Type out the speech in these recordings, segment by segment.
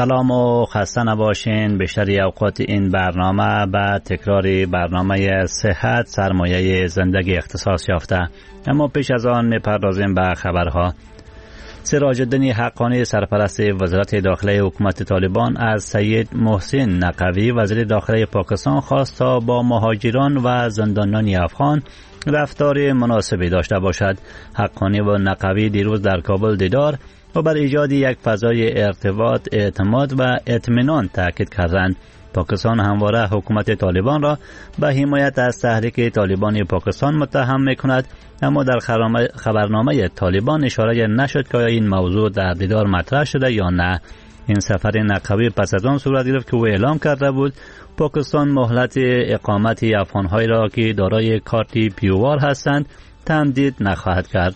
سلام و خسته نباشین. بیشتری اوقات این برنامه به تکرار برنامه صحت سرمایه زندگی اختصاص یافته. اما پیش از آن میپردازیم به خبرها. سراج الدین حقانی سرپرست وزارت داخله حکومت طالبان از سید محسن نقوی وزیر داخله پاکستان خواست تا با مهاجران و زندانیان افغان رفتار مناسبی داشته باشد. حقانی و نقوی دیروز در کابل دیدار و بر ایجاد یک فضای ارتباط، اعتماد و اطمینان تاکید کردند. پاکستان همواره حکومت طالبان را به حمایت از تحریک طالبان پاکستان متهم می‌کند، اما در خبرنامه طالبان اشاره نشد که این موضوع در دیدار مطرح شده یا نه. این سفر نقوی پس از آن صورت گرفت که او اعلام کرده بود پاکستان مهلت اقامت افغان‌هایی را که دارای کارت پیوار هستند تمدید نخواهد کرد.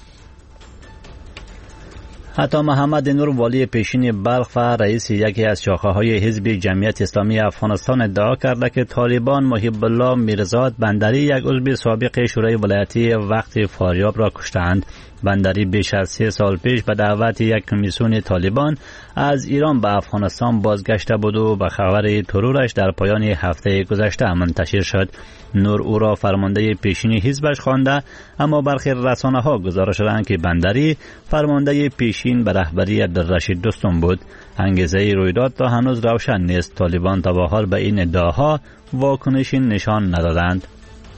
عطا محمد نور والی پیشین بلخ و رئیس یکی از شاخه‌های حزب جمعیت اسلامی افغانستان ادعا کرده که طالبان محب الله میرزاد بندری یک عضو سابق شورای ولایتی وقت فاریاب را کشتند. بندری بیش از 3 سال پیش به دعوت یک کمیسیون طالبان از ایران به افغانستان بازگشته بود و به خبر ترورش در پایان هفته گذشته منتشر شد. نور او را فرمانده پیشین حزبش خوانده، اما برخی رسانه‌ها گزارش دادند که بندری فرمانده پیشین به رهبری عبدالرشید دوستم بود. انگیزه رویداد تا هنوز روشن نیست. طالبان تا به حال به این ادعاها واکنشی نشان ندادند.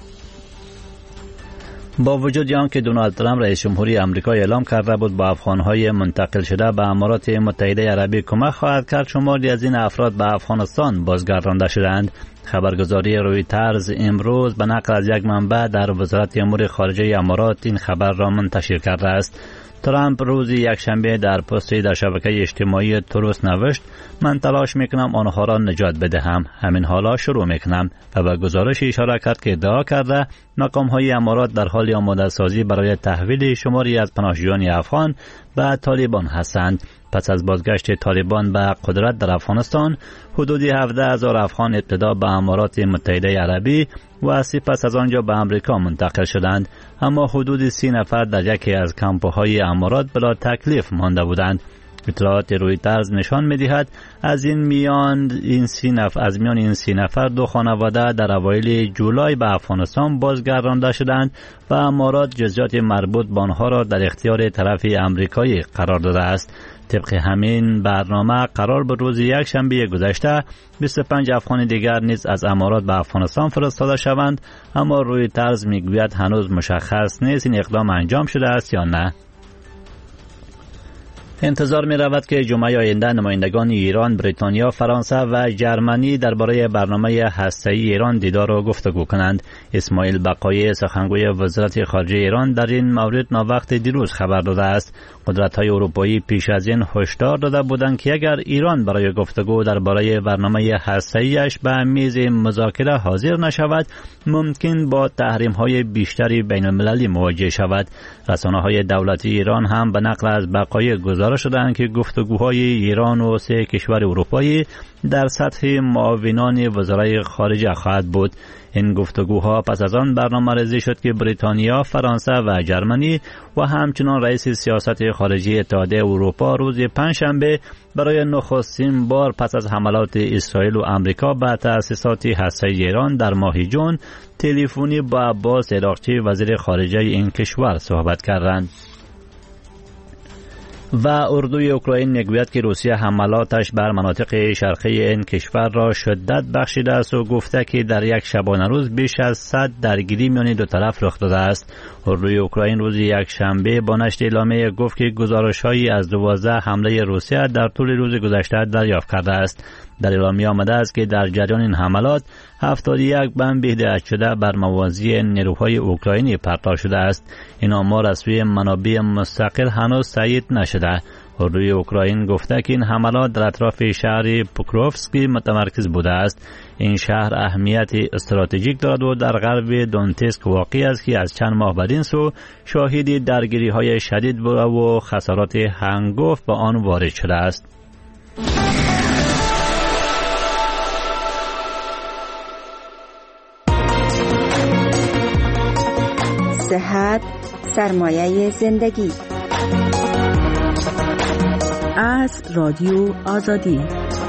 با وجود آنکه دونالد ترامپ رئیس جمهوری آمریکا اعلام کرده بود با افغان‌های منتقل شده به امارات متحده عربی کمک خواهد کرد، شماری از این افراد به افغانستان بازگردانده شدند. خبرگزاری رویترز امروز به نقل از یک منبع در وزارت امور خارجه امارات این خبر را منتشر کرده است. ترامپ روز یکشنبه در پستی در شبکه اجتماعی تروس نوشت: من تلاش میکنم آنها را نجات بدهم، همین حالا شروع میکنم، و به گزارش اشاره کرد که ادعا کرده مقام های امارات در حال آماده سازی برای تحویل شماری از پناهجویان افغان به طالبان هستند. پس از بازگشت طالبان به قدرت در افغانستان، حدود 17,000 افغان ابتدا به امارات متحده عربی و سپس از آنجا به آمریکا منتقل شدند، اما حدود 30 نفر در یکی از کمپ‌های امارات بلا تکلیف مانده بودند. اطلاعات رویترز نشان می‌دهد از میان این 30 نفر 2 خانواده در اوایل جولای به افغانستان بازگردانده شدند و امارات جزئیات مربوط به آنها را در اختیار طرف آمریکایی قرار داده است. طبق همین برنامه قرار بود روز یکشنبه گذشته 25 افغان دیگر نیز از امارات به افغانستان فرستاده شوند، اما رویترز میگوید هنوز مشخص نیست این اقدام انجام شده است یا نه. انتظار می رود که جمعه آینده نمایندگان ایران، بریتانیا، فرانسه و جرمنی درباره برنامه هسته‌ای ایران دیدار و گفتگو کنند. اسماعیل بقایی سخنگوی وزارت خارجه ایران در این مورد ناوقت دیروز خبر داده است. قدرت‌های اروپایی پیش از این هشدار داده بودند که اگر ایران برای گفتگو درباره برنامه هسته‌ایش به میز مذاکره حاضر نشود، ممکن با تحریم‌های بیشتری بین‌المللی مواجه شود. رسانه‌های دولتی ایران هم به نقل از بقایی گزارش شدند که گفتگوهای ایران و 3 کشور اروپایی در سطح معاونان وزرای خارجه خواهد بود. این گفتگوها پس از آن برنامه‌ریزی شد که بریتانیا، فرانسه و جرمنی و همچنان رئیس سیاست خارجی اتحادیه اروپا روز پنجشنبه برای نخستین بار پس از حملات اسرائیل و آمریکا به تأسیسات هسته‌ای ایران در ماه جون تلفنی با عباس عراقچی وزیر خارجه این کشور صحبت کردند. و اردوی اوکراین میگوید که روسیه حملاتش بر مناطق شرقی این کشور را شدت بخشیده است و گفته که در یک شبانه روز بیش از 100 درگیری میان دو طرف رخ داده است. اردوی اوکراین روز یکشنبه با نشر اعلامیه گفت که گزارش‌هایی از 12 حمله روسیه در طول روز گذشته دریافت کرده است. در اعلامیه آمده است که در جریان این حملات 71 بمب هدایت شده بر موازی نیروهای اوکراینی پرتاب شده است. این آمار از سوی منابع مستقل هنوز تایید نشده. اردوی اوکراین گفته که این حملات در اطراف شهر پوکروفسکی متمرکز بوده است. این شهر اهمیت استراتژیک دارد و در غرب دونتسک واقع است که از چند ماه بعد این سو شاهد درگیری‌های شدید بوده و خسارات هنگفت به آن وارد شده است. صحت سرمایه زندگی. از رادیو آزادی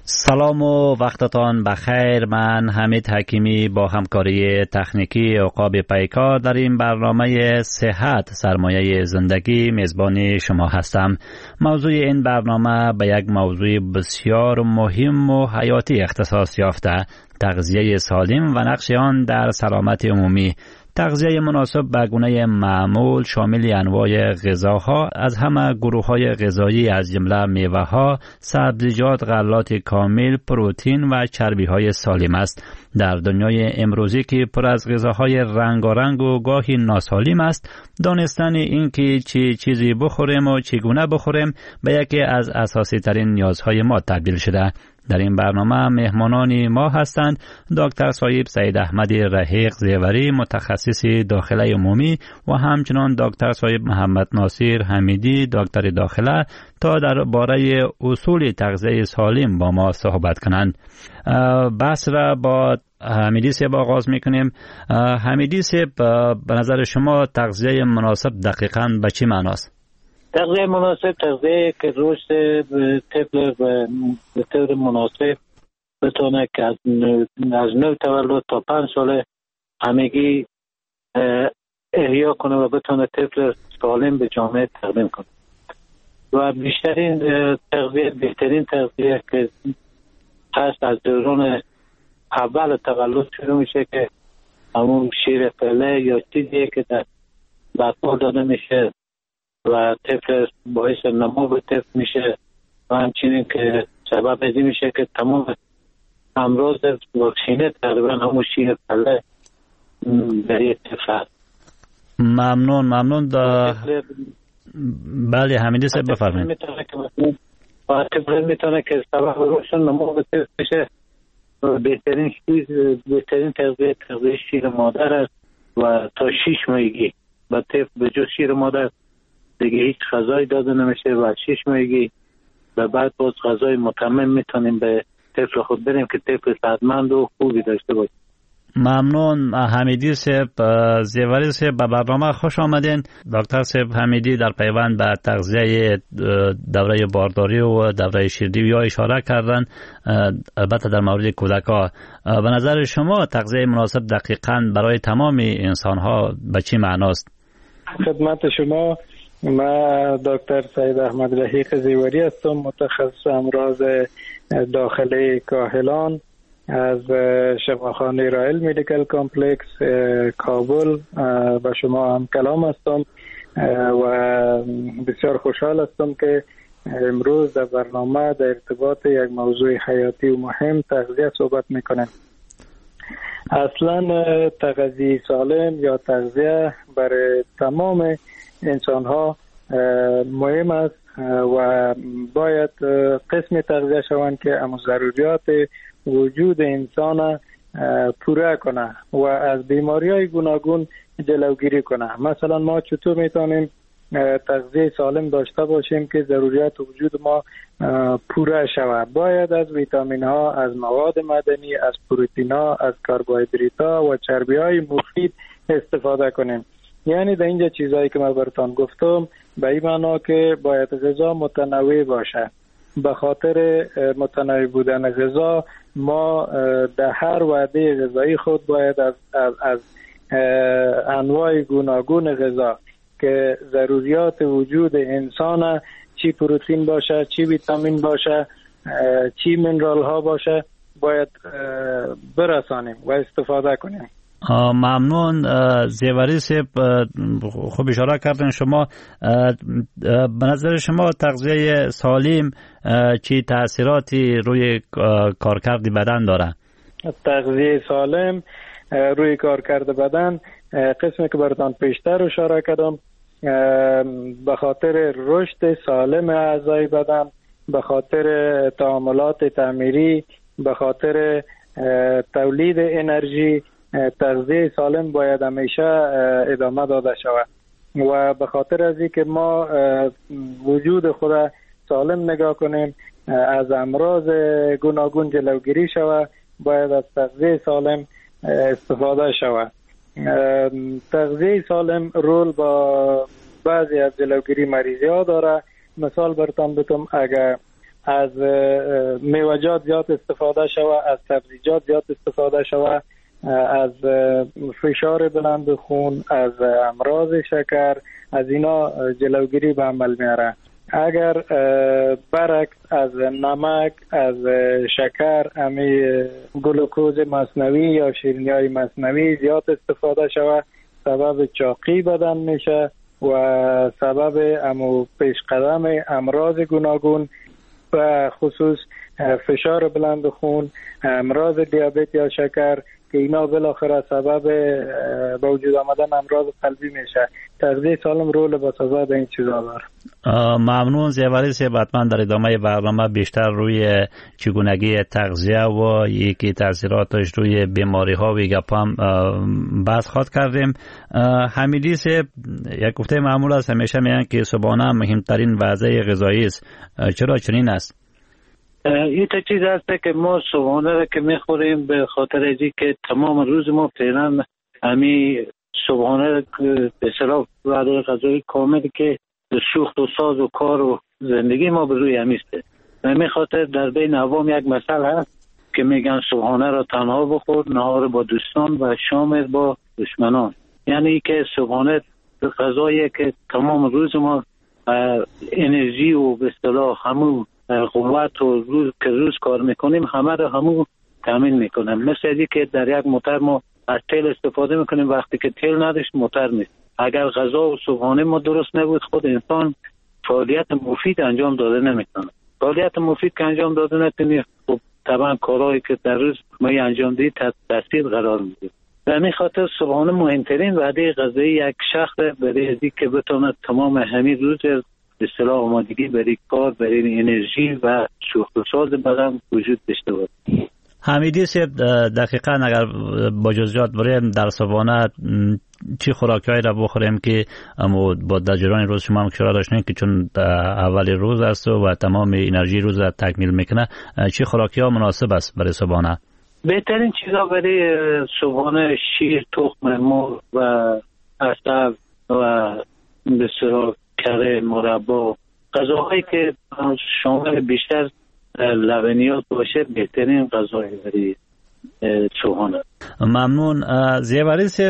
سلام و وقتتان بخیر. من حمید حکیمی با همکاری تکنیکی عقاب پیکار در این برنامه صحت سرمایه زندگی میزبان شما هستم. موضوع این برنامه به یک موضوع بسیار مهم و حیاتی اختصاص یافته: تغذیه سالم و نقش آن در سلامت عمومی. تغذیه مناسب به گونه معمول شامل انواع غذاها از همه گروه‌های غذایی از جمله میوه‌ها، سبزیجات، غلات کامل، پروتئین و چربی‌های سالم است. در دنیای امروزی که پر از غذاهای رنگارنگ و گاهی ناسالم است، دانستن این که چه چیزی بخوریم و چگونه بخوریم به یکی از اساسی ترین نیازهای ما تبدیل شده. در این برنامه مهمانان ما هستند دکتر صاحب سید احمد رحیق زیوری، متخصص داخله عمومی، و همچنان دکتر صاحب محمد ناصر حمیدی، دکتر داخله، تا درباره اصول تغذیه سالم با ما صحبت کنند. بحث را با حمیدی صاحب آغاز میکنیم. حمیدی صاحب، به نظر شما تغذیه مناسب دقیقاً به چی معناست؟ تغذیه مناسب تغذیه که رشد طفل به طور مناسب بتونه که از نوع تولد تا 5 ساله همگی احیا کنه و بتونه طفل سالم به جامعه تقدیم کنه. و بهترین تغذیه که هست از دوران اول تولد شروع میشه که همون شیر پله یا چیزیه که در بطن داده میشه و طفل باعث نمو به طفل میشه و همچنین که سبب ازی میشه که تمام امراض واکسینه تقریبا همون شیر پله برای طفل هست. ممنون. بله حمیدی صاحب بفرمایید. طفل میتونه که سبب روشن نمو به طفل میشه. بهترین تغذیه شیر مادر است و تا 6 ماهگی و طفل به جز شیر مادر دیگه هیچ غذایی داده نمیشه و 6 ماهگی و بعد باز غذای متمم میتونیم به طفل خود بدیم که طفل صحتمند و خوبی داشته باشه. ممنون حمیدی صاحب. زیوری صاحب، به برنامه خوش آمدین. دکتر صاحب حمیدی در پیوند به تغذیه دوره بارداری و دوره شیردهی اشاره کردن، البته در مورد کودک‌ها. به نظر شما تغذیه مناسب دقیقاً برای تمام انسان‌ها به چی معناست؟ خدمت شما، من دکتر سید احمد رحیق زیوری هستم، متخصص امراض داخلی کاهلان از شفاخانه رایل مدیکل کامپلکس کابل و شما هم کلام هستم و بسیار خوشحال هستم که امروز در برنامه در ارتباط یک موضوع حیاتی و مهم تغذیه صحبت میکنیم. اصلا تغذیه سالم یا تغذیه برای تمام انسان ها مهم است و باید قسم تغذیه شوند که اما ضروریات وجود انسان پوره کنه و از بیماری های گوناگون جلوگیری کنه. مثلا ما چطور میتونیم تغذیه سالم داشته باشیم که ضروریات وجود ما پوره شود؟ باید از ویتامین ها، از مواد معدنی، از پروتئین ها، از کربوهیدرات ها و چربی های مفید استفاده کنیم. یعنی در اینجا چیزایی که من براتون گفتم به این معنا که باید غذا متنوع باشه. به خاطر متنوع بودن غذا ما در هر وعده غذایی خود باید از انواع گوناگون غذا که ضروریات وجود انسان، چی پروتئین باشه، چی ویتامین باشه، چی منرال ها باشه، باید برسانیم و استفاده کنیم. ممنون. زیوری صاحب، خوب اشاره کردن شما. به نظر شما تغذیه سالم چی تأثیراتی روی کارکرد بدن داره؟ تغذیه سالم روی کارکرد بدن قسمی که براتون پیشتر اشاره کردم، به خاطر رشد سالم اعضای بدن، به خاطر تعاملات تعمیری، به خاطر تولید انرژی، تغذیه سالم باید همیشه ادامه داده شود و به خاطر از اینکه ما وجود خود سالم نگاه کنیم، از امراض گوناگون جلوگیری شود، باید از تغذیه سالم استفاده شود. تغذیه سالم رول با بعضی از جلوگیری مریضی ها داره. مثال براتون بگم، اگر از میوه‌جات زیاد استفاده شود، از سبزیجات زیاد استفاده شود، از فشار بلند خون، از امراض شکر، از اینا جلوگیری به عمل میاره. اگر برعکس از نمک، از شکر، امی گلوکوز مصنوعی یا شیرینی‌های مصنوعی زیاد استفاده شود، سبب چاقی بدن میشه و سبب پیش قدم امراض گوناگون و خصوص فشار بلند خون، امراض دیابت یا شکر که اینا بالاخره سبب به وجود آمدن امراض قلبی میشه. تغذیه سالم رول بسازه در این چیزا داره. ممنون زیوری صاحب. حتما در ادامه برنامه بیشتر روی چگونگی تغذیه و یکی تاثیراتش روی بیماری ها و گپام بحث خواهد کردیم. حمیدی صاحب، یک گفته معمول است، همیشه میگن که صبحانه مهمترین وعده غذایی است. چرا چنین است؟ این تا چیز هست که ما صبحانه را که میخوریم به خاطر ازی که تمام روز ما فعلا همی صبحانه به اصطلاح وعده غذایی کامل که شوخت و ساز و کار و زندگی ما به روی همیسته. و همین خاطر در بین عوام یک مثل هست که میگن صبحانه را تنها بخور، نهار با دوستان و شام با دشمنان. یعنی که صبحانه غذایی که تمام روز ما انرژی و به اصطلاح همون قوت و روز کار میکنیم همه رو همون تامین میکنم. مثل ازی که در یک موتر ما از تیل استفاده میکنیم، وقتی که تیل نداشت موتر نیست. اگر غذا و صبحانه ما درست نبود خود انسان فعالیت مفید انجام داده نمیتونه. فعالیت مفید که انجام داده نکنی خب طبعا کارهایی که در روز ما انجام دهی تاثیر قرار میده. به همین خاطر صبحانه مهمترین وعده غذایی یک شخص برای ازی که بتونه تمام همین روز به اصطلاح آمادگی برای کار، برای انرژی و شوخت و ساز بدن وجود داشته باشه. حمیدی صاحب، دقیقاً اگر با جزئیات بریم در صبحانه چی خوراکی‌هایی را بخوریم که با دجران روز شما هم اشاره داشتین که چون اول روز است و تمام انرژی روز را تکمیل میکنه، چی خوراکی‌ها مناسب است برای صبحانه؟ بهترین چیزا برای صبحانه شیر، تخم مرغ و عسل و به اصطلاح کره، مربا، غذاهایی که شامل بیشتر لبنیات باشه بهترین غذای برای صبحانه. ممنون. زیوری صاحب،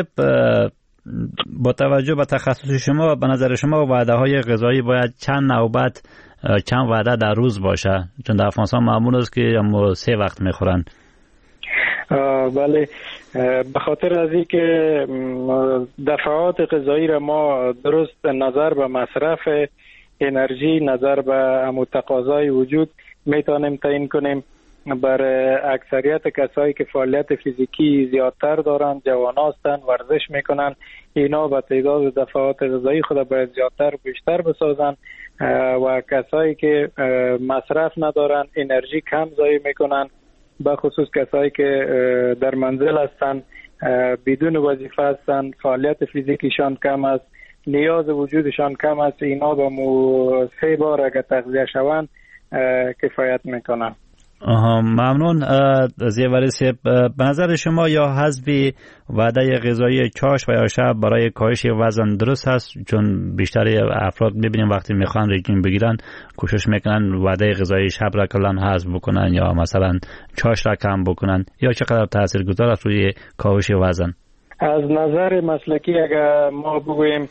با توجه به تخصص شما به نظر شما وعده‌های غذایی باید چند نوبت چند وعده در روز باشه؟ چون در افغانستان معمول است که 3 وقت میخورن. بله، به خاطر از اینکه دفعات غذایی را ما درست نظر به مصرف انرژی، نظر به تقاضای وجود میتونیم تعیین کنیم. برای اکثریت کسایی که فعالیت فیزیکی زیادتر دارند، جوان هستند، ورزش میکنن، اینا با تعداد دفعات غذایی خود باید زیادتر و بیشتر بسازن و کسایی که مصرف ندارن، انرژی کم ضایع میکنن، به خصوص کسایی که در منزل هستن، بدون وظیفه هستن، فعالیت فیزیکیشان کم است، نیاز وجودشان کم است، اینا با 3 بار اگر تغذیه شوند کفایت میکنن. ممنون. زیوری صاحب، به نظر شما یا حذف وعده غذایی چاش و یا شب برای کاهش وزن درست است؟ چون بیشتر افراد میبینیم وقتی میخوان رژیم بگیرن کوشش میکنن وعده غذایی شب را کلا حذف بکنن یا مثلا چاش را کم بکنن، یا چقدر تاثیرگذار است روی کاهش وزن؟ از نظر مسلکی اگر ما بگوییم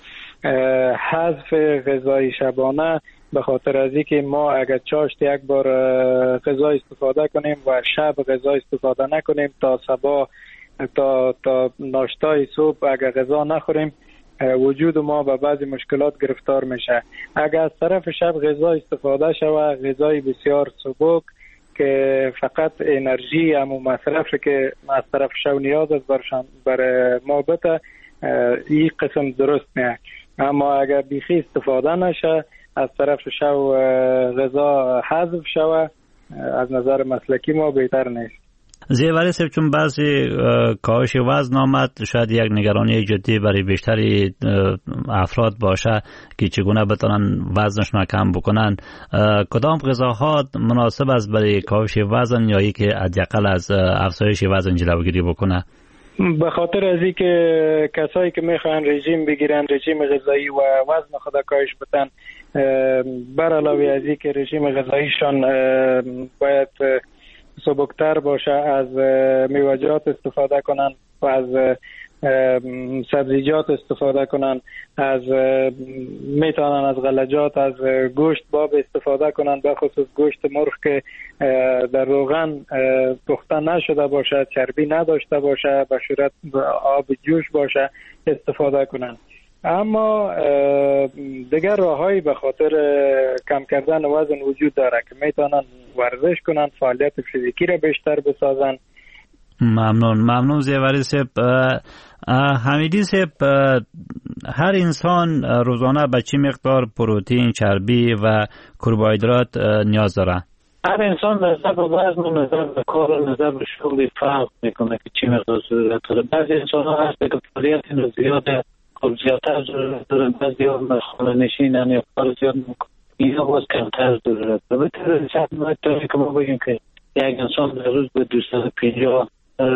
حذف غذای شبانه، به خاطر از اینکه ما اگر چاشت 1 بار غذا استفاده کنیم و شب غذا استفاده نکنیم، تا صبح تا ناشتای صبح اگر غذا نخوریم، وجود ما به بعضی مشکلات گرفتار میشه. اگر از طرف شب غذا استفاده شود، غذای بسیار سبک که فقط انرژی همون مصرفی که از طرف شب نیاز است برای ما بده، این قسم درست نه. اما اگر بیخی استفاده نشه، از طرف شب غذا حذف شود، از نظر مسلکی ما بهتر نیست. زیوری صاحب، چون بعضی کاهش وزن آمد، شاید یک نگرانی جدی برای بیشتری افراد باشه که چگونه بتونن وزنشون کم بکنن. کدام غذاها مناسب است برای کاهش وزن یا اینکه حداقل از افزایش وزن جلوگیری بکنه؟ به خاطر از اینکه کسایی که میخوان رژیم بگیرن، رژیم غذایی و وزن خود کاهش بدن، بر علاوه از این که رژیم غذاییشان باید سبکتر باشه، از میوه‌جات استفاده کنن و از سبزیجات استفاده کنن، میتونن از غلجات، از گوشت باب استفاده کنن، به خصوص گوشت مرغ که در روغن پخته نشده باشه، چربی نداشته باشه، به صورت آب جوش باشه استفاده کنن. اما دیگر راههایی به خاطر کم کردن وزن وجود داره که میتونن ورزش کنن، فعالیت فیزیکی را بیشتر بسازن. ممنون زیوری صاحب. حمیدی صاحب، هر انسان روزانه به چه مقدار پروتئین، چربی و کربوهیدرات نیاز داره؟ هر انسان نظر به وزن و نظر به کار و نظر به شغل فرق میکنه که چی مقدار ضرورت داره. بعضی انسان ها هست که فعالیت زیاده، خب زیادتر ضرورت داره، بعضی ها خانه نشینن یا کار زیاد میکنه، اینا باز کمتر ضرورت داره. به طور سطح که ما بگیم که یک انسان در روز به 250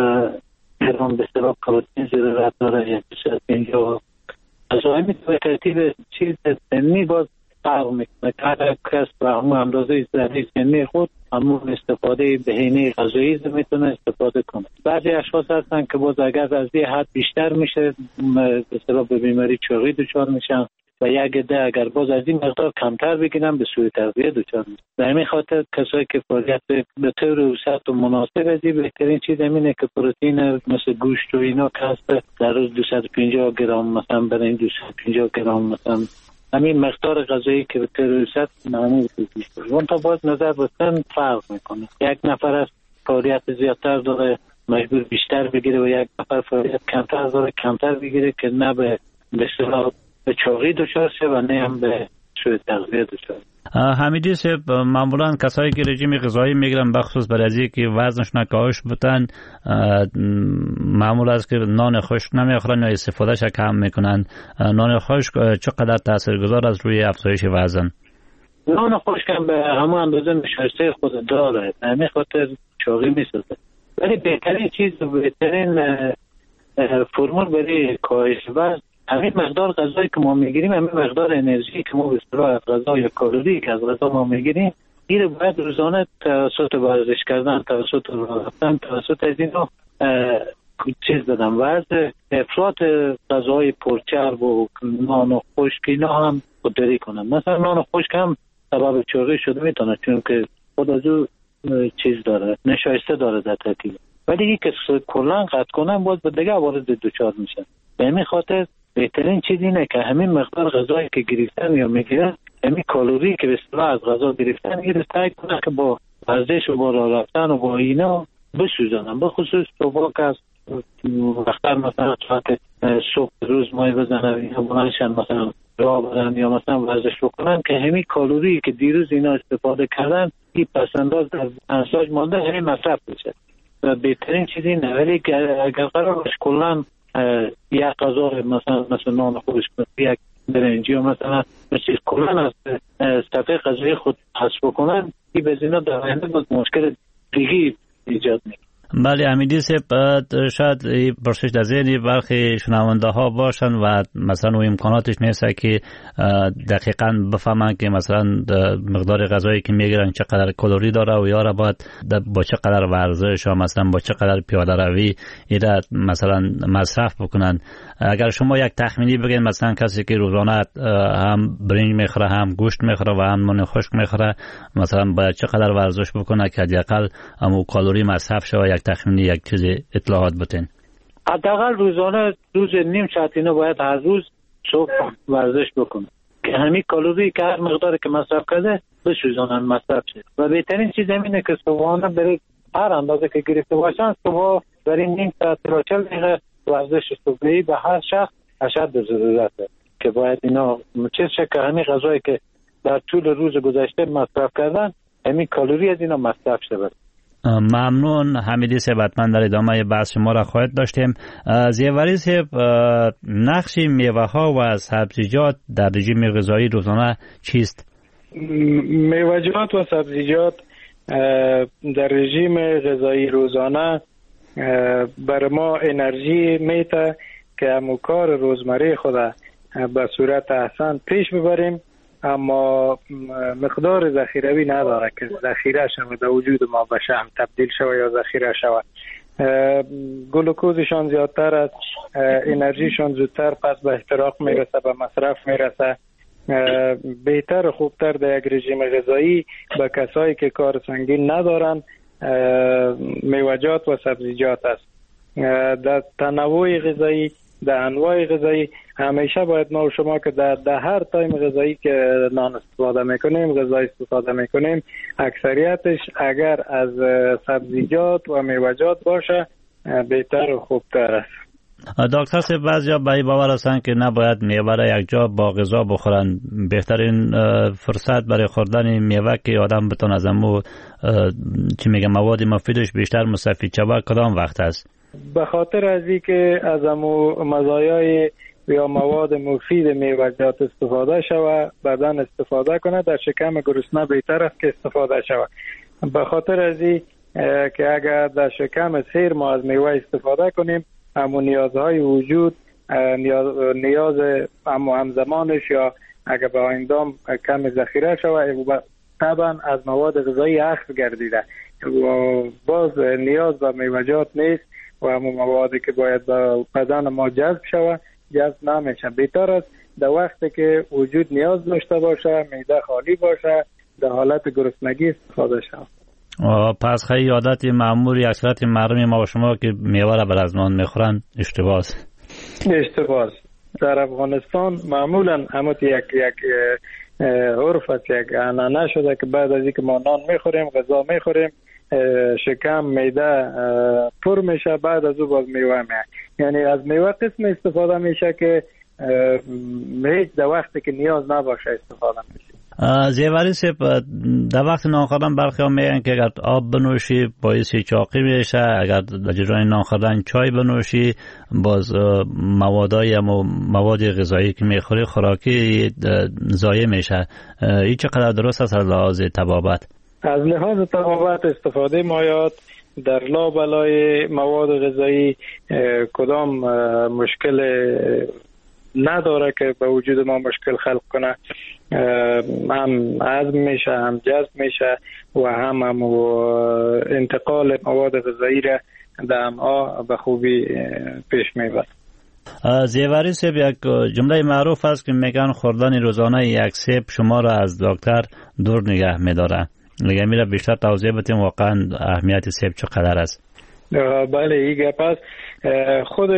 گرم به اصطلاح پروتئین ضرورت داره، یا 250 غذایی به ترتیب چیز سنی باز فرق میکنه. هر کس به همون اندازه ذره سنی خود همون استفاده بهینه غذایی میتونه استفاده کنه. بعضی اشخاص هستن که باز اگر از این حد بیشتر میشه به اصطلاح به بیماری چاقی دچار میشن و یک عده اگر باز از این مقدار کمتر بگیرن به سوء تغذیه دچار میشن. در همین خاطر کسایی که فعالیت به طور وسط و مناسب از این بهترین چیز اینه که پروتئین مثل گوشت و اینا که هست در روز 250 گرم مثلا برای 250 گرم مثلا همین مقدار غذایی که به طور وسط معمول میشه. اون تا باز نظر به سن فرق میکنه. یک نفر از فعالیت زیادتر داره مجبور بیشتر بگیره و یک نفر فعالیت کمتر داره کمتر بگیره که نه به اصطلاح به چاقی دچار شه و نه هم به سوء تغذیه دچار. حمیدی صاحب، معمولا کسایی که رژیم غذایی میگیرن بخصوص برای از اینکه وزنشون کاهش بتن معمول است که نان خشک نمیخورن یا استفادهش کم میکنن. نان خشک چقدر تاثیرگذار از روی افزایش وزن؟ نان خشک هم به همون اندازه نشاسته خود داره، همین خاطر چاقی میسازه. ولی بهترین چیز و بهترین فرمول برای کاهش وزن همین مقدار غذایی که ما میگیریم، همین مقدار انرژی که ما به اصطلاح از غذا یا کالری که از غذا ما میگیریم، این باید روزانه توسط ورزش کردن، توسط راه رفتن، توسط از اینا چیز دادن و از افراط غذای پرچرب و نان خشک اینا هم خودداری کنن. مثلا نان خشک هم سبب چاقی شده میتونه، چون که خود از او چیز داره، نشایسته داره در ترکیب. ولی این که کلا قطع کنن باز به دیگه وارد دچار میشن. به همین خاطر بهترین چیز اینه که همین مقدار غذایی که گرفتن یا میگیرن، همین کالری که به اصطلاح از غذا گرفتن، این سعی کنن که با ورزش و با راه رفتن و با اینا بسوزانن. به خصوص صبح که از وقتر مثلا ساعت صبح روز مای بزنن یا بلندشن مثلا راه برن یا مثلا ورزش بکنن که همین کالری که دیروز اینا استفاده کردن این پسنداز در انساج مانده همین مصرف بشه. و بهترین چیز اینه. ولی اگر قرار باشه کلن یک غذا مثلا نان خشک، یک برنجی و مثلا مثل کلن از صفحه غذایی خود حذف بکنن، این به زینا در آینده باز مشکل دیگه ایجاد میکنه. بله حمیدی صاحب، شاید پرسش در ذهن برخی شنونده ها باشن و مثلا و امکاناتش نیست که دقیقاً بفهمن که مثلا مقدار غذایی که میگیرن چقدر کالری داره و یا باید با چقدر ورزش یا مثلا با چقدر پیاده روی اینا مثلا مصرف بکنن. اگر شما یک تخمینی بگین مثلا کسی که روزانه هم برنج میخوره، هم گوشت میخوره و هم نان خشک میخوره، مثلا باید چقدر ورزش بکنه که حداقل همون کالری مصرف شه؟ یک تخمینی، یک چیز اطلاعات بتین. حداقل روزانه روز نیم ساعت اینو باید هر روز صبح ورزش بکنه که همین کالری که هر مقداری که مصرف کرده بسوزانن مصرف شه. و بهترین چیز اینه که صبحانه برای هر اندازه که گرفته باشن صبح برای نیم ساعت تا 40 دقیقه ورزش صبحی به هر شخص اشد ضرورته که باید اینا چه شکل همین غذایی که در طول روز گذشته مصرف کردن همین کالری از اینا مصرف شود. ممنون حمیدی صاحب، حتما در ادامه بحث شما را خواهد داشتیم. زیوری صاحب، نقش میوه ها و سبزیجات در رژیم غذایی روزانه چیست؟ میوه‌جات و سبزیجات در رژیم غذایی روزانه بر ما انرژی میده که همون کار روزمره خود به صورت احسن پیش ببریم اما مقدار ذخیروی نداره که ذخیره شود در وجود ما به شحم تبدیل شود یا ذخیره شود. گلوکوزشان زیادتر است، انرژیشان زودتر پس به احتراق میرسه، به مصرف میرسه. بهتر و خوبتر در یک رژیم غذایی به کسایی که کار سنگین ندارن میوه‌جات و سبزیجات است. در تنوع غذایی، در انواع غذایی همیشه باید ما و شما که در هر تایم غذایی که نان استفاده میکنیم، غذا استفاده میکنیم، اکثریتش اگر از سبزیجات و میوه‌جات باشه بهتر و خوبتر است. دکتر صاحب، بعضیا به این باور هستند که نباید میوه را یک جا با غذا بخورن. بهترین فرصت برای خوردن میوه که آدم بتونه از امو مواد مفیدش بیشتر مستفید شود کدام وقت است؟ به خاطر از این که از امو مزایای یا مواد مفید میوه‌جات استفاده شود، بدن استفاده کنه، در شکم گرسنه بهتر است که استفاده شود. به خاطر از این که اگر در شکم سیر ما از میوه استفاده کنیم، همون نیازهای وجود، نیاز همزمانش یا اگر به آیندام کم ذخیره شود، طبعا از مواد غذایی عکس گردیده و باز نیاز به میوه‌جات نیست و همون موادی که باید به بدن ما جذب شود جذب نمیشه. بهتر است در وقتی که وجود نیاز داشته باشه، معده خالی باشه، در حالت گرسنگی استفاده شود. پس خیلی عادت معمولی اکثریت مردم ما و شما که میوه را بر از نان میخورن اشتباه در افغانستان معمولا همون یک عرف است، یک عنعنه شده که بعد از اینکه ما نان میخوریم، غذا میخوریم، شکم معده پر میشه، بعد از او باز میوه میاد. یعنی از میوه قسم استفاده میشه که هیچ در وقتی که نیاز نباشه استفاده میشه. زیوری صاحب، در وقت نان خوردن برخی ها میگن که اگر آب بنوشی باعث چاقی میشه، اگر در جریان نان خوردن چای بنوشی باز مواد غذایی که میخوری خوراکی ضایع میشه. این چقدر درست است از لحاظ طبابت؟ از لحاظ طبابت استفاده مایات در لابلای مواد غذایی کدام مشکل نداره که به وجود ما مشکل خلق کنه. هم هضم میشه، هم جذب میشه و هم انتقال مواد غذایی را در امعا به خوبی پیش میبرد. زیوری صاحب، یک جمله معروف است که میگن خوردن روزانه یک سیب شما را از دکتر دور نگه میداره. میگم میره بیشتر توضیح بدیم واقعا اهمیت سیب چقدر است؟ بله، این گپ است. خود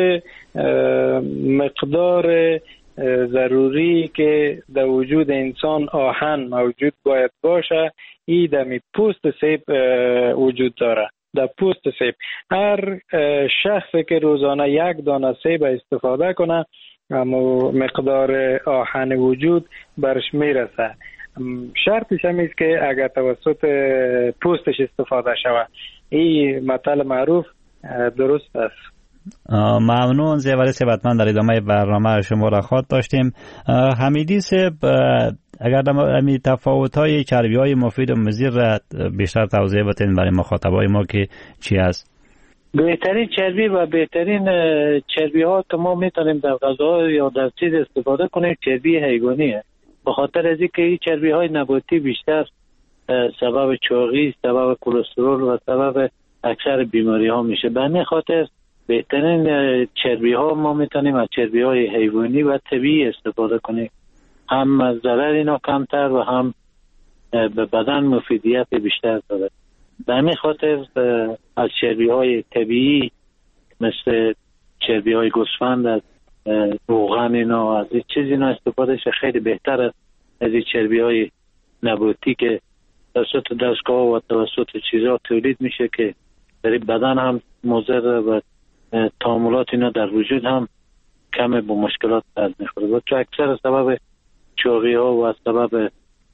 مقدار ضروری که در وجود انسان آهن موجود باید باشه، این در پوست سیب وجود داره. در پوست سیب هر شخصی که روزانه یک دانه سیب استفاده کنه، اما مقدار آهن وجود برش میرسه. شرطش هم است که اگر توسط پوستش استفاده شود. این مطلب معروف درست است. ممنون زیوری صاحب، حتما در ادامه برنامه شما را خواهد داشتیم. حمیدی صاحب، اگر در تفاوت‌های چربی‌های مفید و مضر را بیشتر توضیح بدین برای مخاطبای ما که چی است؟ بهترین چربی و بهترین چربی ها که ما میتونیم در غذا یا در چیز استفاده کنیم چربی حیوانیه. به خاطر از اینکه این چربی های نباتی بیشتر سبب چاقی، سبب کلسترول و سبب اکثر بیماری ها میشه. به همین خاطر بهترین چربی ها ما میتونیم از چربی های حیوانی و طبیعی استفاده کنیم. هم ضرر اینا کمتر و هم به بدن مفیدیت بیشتر داره. به همین خاطر از چربی های طبیعی مثل چربی های گوسفند، از روغن اینا، از این چیز اینا استفاده شه خیلی بهتر است از این چربی های نباتی که توسط دستگاه و توسط چیزها تولید میشه که در بدن هم مضر و تعاملات اینا در وجود هم کم با مشکلات از میخوره و تو اکثر سبب چاقی ها و سبب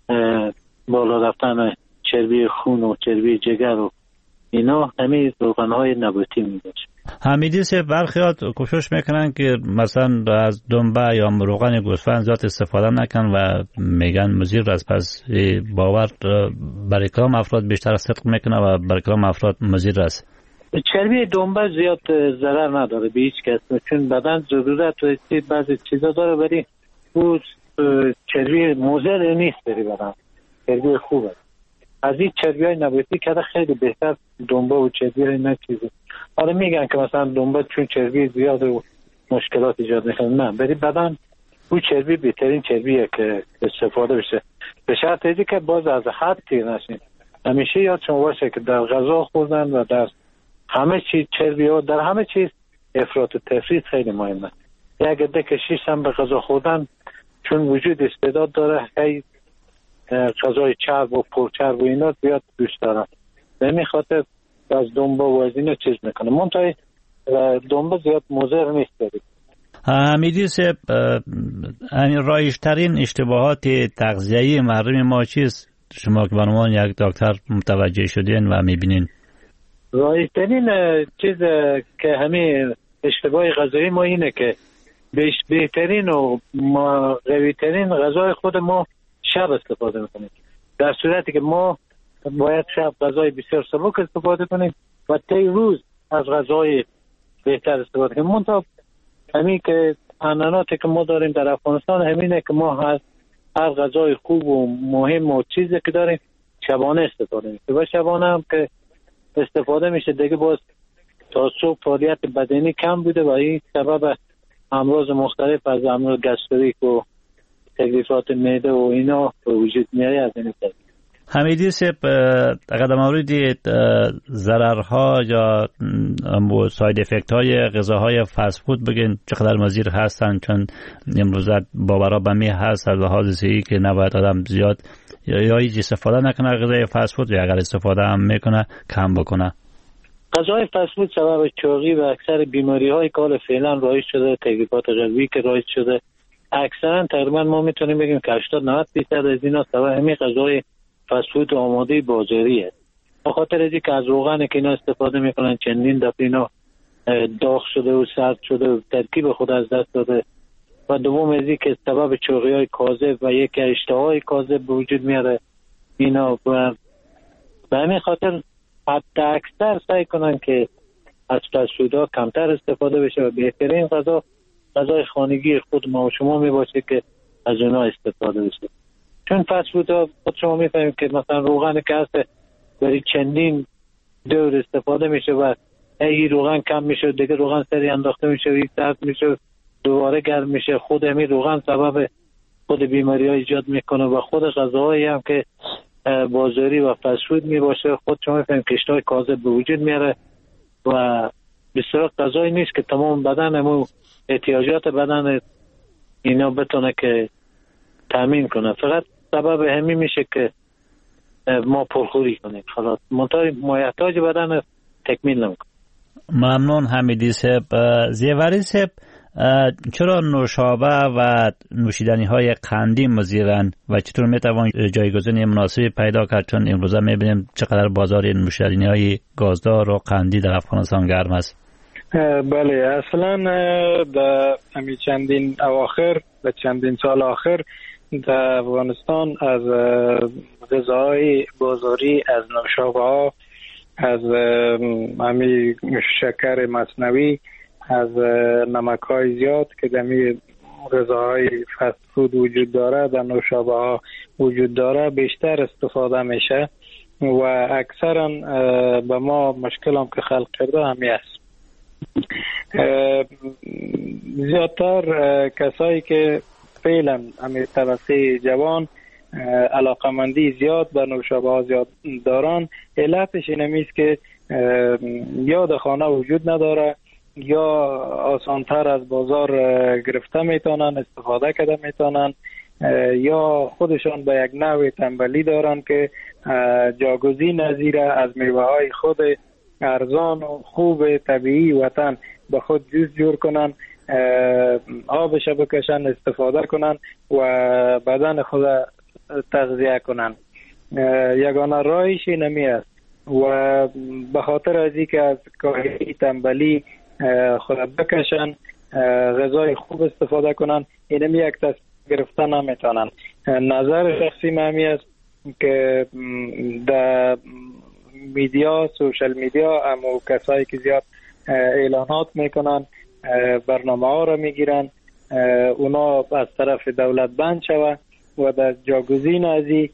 بالا رفتن چربی خون و چربی جگر و اینا همین روغن های نباتی میباشه. حمیدی صاحب، برخیات کوشش میکنن که مثلا از دنبه یا روغن گوسفند زیاد استفاده نکن و میگن مضر است. پس باور برای کدام افراد بیشتر صدق میکنه و برای کدام افراد مضر است؟ چربی دنبه زیاد ضرر نداره به هیچ کس، چون بدن ضرورت و بعضی چیزا داره، ولی او چربی مضر نیست بری بدن، چربی خوبه. از این چربی های نباتی که خیلی بهتر دنبه و چربی های نه چیزی. حالا میگن که مثلا دنبه چون چربی زیاد و مشکلات ایجاد میکنه، نه، بری بدن او چربی بهترین چربیه که استفاده بشه، به شرط اینکه که باز از حد تیر نشین. همیشه یادتون باشه که در غذا خوردن و در همه چیز چربی ها، در همه چیز افراط و تفریط خیلی مهمه. یک عده کشیش هم به غذا خوردن چون وجود استعداد داره هی غذای چرب و پرچرب و اینا زیاد دوست دارن، به این خاطر از دنبه و از اینا چیز میکنه. منطقه دنبه زیاد مضر نیست دارید. حمیدی صاحب، همین رایج‌ترین اشتباهات تغذیه‌ای مردم ما چیست؟ شما که به عنوان یک دکتر متوجه شدین و میبینین. رایج‌ترین چیز که همین اشتباه غذایی ما اینه که بهترین و قوی‌ترین غذای خود ما شب استفاده میکنیم، در صورتی که ما باید شب غذای بسیار سبک استفاده کنیم و طی روز از غذای بهتر استفاده کنیم. منتها همین که عنعناتی که ما داریم در افغانستان همینه که ما هر غذای خوب و مهم و چیزی که داریم شبانه استفاده میشه و شبانه هم که استفاده میشه دیگه باز تا صبح فعالیت بدنی کم بوده و این سبب امراض مختلف از امراض گاستریک و تکلیفات معده و اینا به وجود میاره. از این طریق حمیدی صاحب، اگر در مورد ضررها یا ساید افکت های غذاهای فست فود بگین چقدر مضر هستن، چون امروز باورا به می هست از لحاظ صحی که نباید آدم زیاد یا هیچ استفاده نکنه غذای فست فود، یا اگر استفاده هم میکنه کم بکنه. غذای فست فود سبب چاقی و اکثر بیماری های که حال فعلا رایج شده، تکلیفات قلبی که رایج شده، اکثرا تقریبا ما میتونیم بگیم که 80-90% از اینا سبب همین غذای فست فود آماده بازاریه. به خاطر از اینکه از روغن که اینا استفاده میکنن چندین دفعه اینا داغ شده و سرد شده و ترکیب خود از دست داده و دوم از اینکه سبب چاقی های کاذب و یک اشتهای کاذب به وجود میاره اینا. و به همین خاطر حتی اکثر سعی کنن که از فست فودها کمتر استفاده بشه و بهترین غذای خانگی خود ما و شما میباشه که از اونها استفاده بشه. چون فست فودها خود شما میفهمید که مثلا روغن که هست برای چندین دور استفاده میشه و این روغن کم میشه دیگه روغن سری انداخته میشه و یک ساعت میشه دوباره گرم میشه. خود همین روغن سبب خود بیماری ها ایجاد میکنه و خود غذاهایی هم که بازاری و فست فود میباشه خود شما میفهمید که اشتهای کاذب به وجود میاره و بسیار غذایی نیست که تمام بدن همون احتیاجات بدن اینا بتونه که تامین کنه. فقط سبب همین میشه که ما پرخوری کنیم، خلاص محتاج بدن تکمیل نمیکنه. ممنون حمیدی صاحب. زیوری صاحب، چرا نوشابه و نوشیدنی های قندی مضرن و چطور میتوان جایگزین مناسبی پیدا کرد، چون امروزه میبینیم چقدر بازار نوشیدنی های گازدار و قندی در افغانستان گرم است؟ بله، اصلا در همین چندین اواخر و چندین سال آخر در افغانستان از غذاهای بازاری، از نوشابه ها، از همین شکر مصنوعی، از نمک های زیاد که در غذاهای فست فود وجود داره، در نوشابه ها وجود داره بیشتر استفاده میشه و اکثرا به ما مشکل هم که خلق کرده همی است. زیادتر کسایی که فعلا همین طبقه جوان علاقمندی زیاد به نوشابه ها زیاد دارن، علتش این است که یا در خانه وجود نداره یا آسانتر از بازار گرفته میتونن، استفاده کرده میتونن، یا خودشان به یک نوع تنبلی دارن که جاگزین نظیر از میوه های خود ارزان و خوب طبیعی وطن به خود جوز جور کنن، آبش بکشن، استفاده کنن و بدن خود تغذیه کنن. یگانه راهش نمی است و به خاطر از اینکه از کاهی تنبلی خود بکشن، غذای خوب استفاده کنن، اینمی یک تصمیم گرفتن نمیتونن. نظر شخصی من است که در میدیا، سوشل میدیا، اما کسایی که زیاد اعلانات میکنن، برنامه ها را میگیرن اونا از طرف دولت بند شود و در جاگزین ازی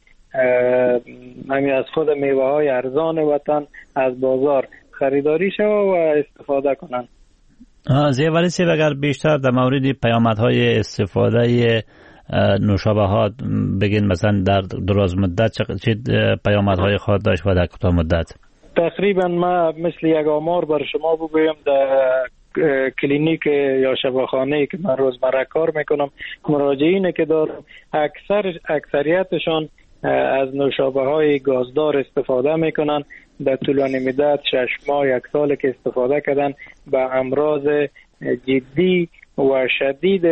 همین از خود میوه های ارزان وطن از بازار خریداری شود و استفاده کنند. زیوری سیب اگر بیشتر در مورد پیامدهای استفاده نوشابهات بگین، مثلا در دراز مدت چه پیامدهای خواهد داشت و در کوتاه مدت؟ تقریبا ما مثل یک آمار بر شما بگویم در کلینیک یا شفاخانه که من روزمره کار میکنم مراجعینی که دارم اکثریتشان از نوشابه های گازدار استفاده میکنن. در طولانی مدت 6 ماه 1 سال که استفاده کردن به امراض جدی و شدید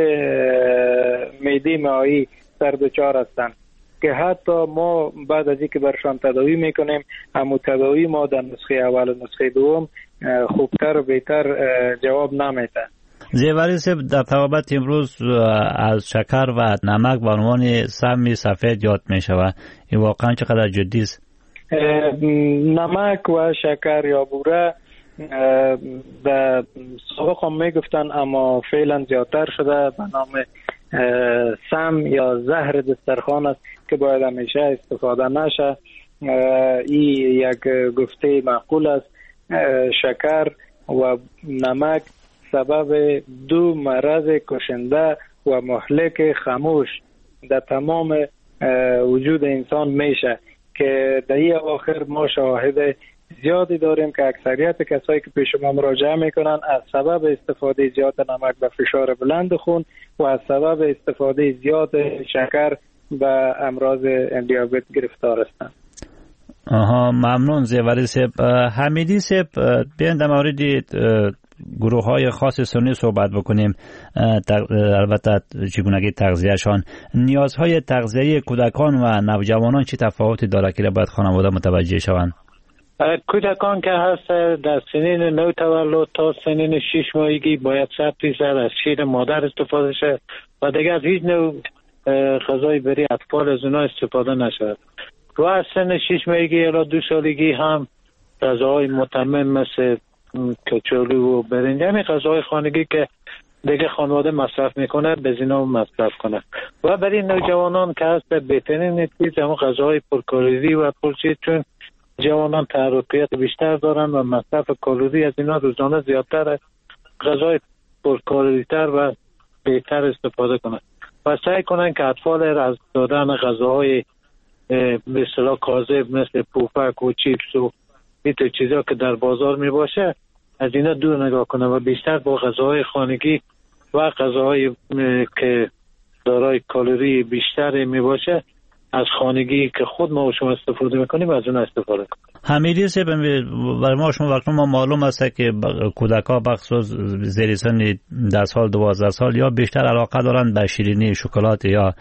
معده مائعی سر دچار هستند که حتی ما بعد از اینکه برشان تداوی میکنیم همون تداوی ما در نسخه اول و نسخه دوم خوبتر و بهتر جواب نمیده. زیوری صاحب، در طبابت امروز از شکر و نمک به عنوان سم سفید یاد می شود، این واقعا چقدر جدی است؟ نمک و شکر یا بوره به سابق هم می گفتن اما فعلا زیادتر شده به نام سم یا زهر دسترخوان است که باید همیشه استفاده نشه. این یک گفته معقول است. شکر و نمک سبب 2 مرض کشنده و مهلک خاموش در تمام وجود انسان میشه که در این اواخر ما شاهد زیادی داریم که اکثریت کسایی که پیش ما مراجعه میکنن از سبب استفاده زیاد نمک به فشار بلند خون و از سبب استفاده زیاد شکر به امراض دیابت گرفتار هستند. ممنون زیوری صاحب. حمیدی صاحب، بیاین در مورد گروه های خاص سنی صحبت بکنیم، البته چگونگی تغذیهشان. نیازهای تغذیه‌ای کودکان و نوجوانان چه تفاوتی داره که باید خانواده متوجه شوند؟ کودکان که هست در سنین نو تولد تا سنین 6 ماهگی باید 100% از شیر مادر استفاده شه و دیگه از هیچ نوع غذای برای اطفال از اونها استفاده نشود. و از سن 6 ماهگی الی 2 سالگی هم غذاهای متمم مثل کچالو و برنج، یعنی غذاهای خانگی که دیگه خانواده مصرف میکنه به زینا مصرف کنه. و برای نوجوانان که هست بهترین چیز همون غذاهای پرکالری و پرچیز، چون جوانان تحرکات بیشتر دارن و مصرف کالری از اینا روزانه زیادتر، غذای پرکالری تر و بهتر استفاده کنن و سعی کنن که اطفال از دادن غذاهای به اصطلاح کاذب مثل پوپک و چیپس و این چیزا که در بازار می باشه از اینا دور نگاه کنن و بیشتر با غذاهای خانگی و غذاهای که دارای کالری بیشتر می باشه از خانگی که خود ما و شما استفاده میکنیم از اون استفاده کنیم. حمیدی صاحب، برای ما شما وقتی ما معلوم است که کودک‌ها بخصوص زیر سن 10 سال 12 سال یا بیشتر علاقه دارن به شیرینی، شکلات، یا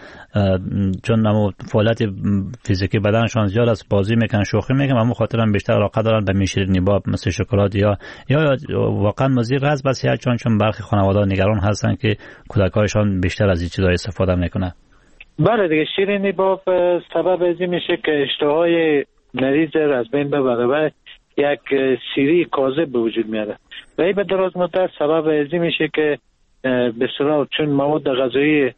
چون نمو فعالیت فیزیکی بدنشان زیاد است، بازی میکنن، شوخی میکنن، همون خاطر هم بیشتر علاقه دارن به شیرینی با مثل شکلات یا واقعا مضر است به صحت، چون برخی خانواده‌ها نگران هستن که کودک‌هاشان بیشتر از این چیزا استفاده میکنن. بله دیگه، شیرینی با سبب ازی میشه که اشتهای مریض از بین ببره و یک سیری کاذب به وجود میاره و این به دراز مدت سبب ازی میشه که به اصطلاح چون مواد غذایی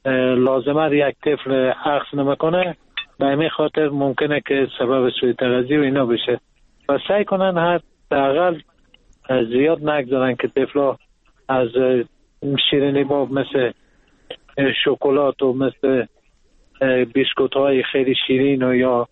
لازمه یک طفل اخذ نمیکنه به همین خاطر ممکنه که سبب سوء تغذیه و اینا بشه و سعی کنن حداقل زیاد نگذارن که طفلا از شیرینی با مثل شکلات و مثل بیسکوت های خیلی شیرین و یا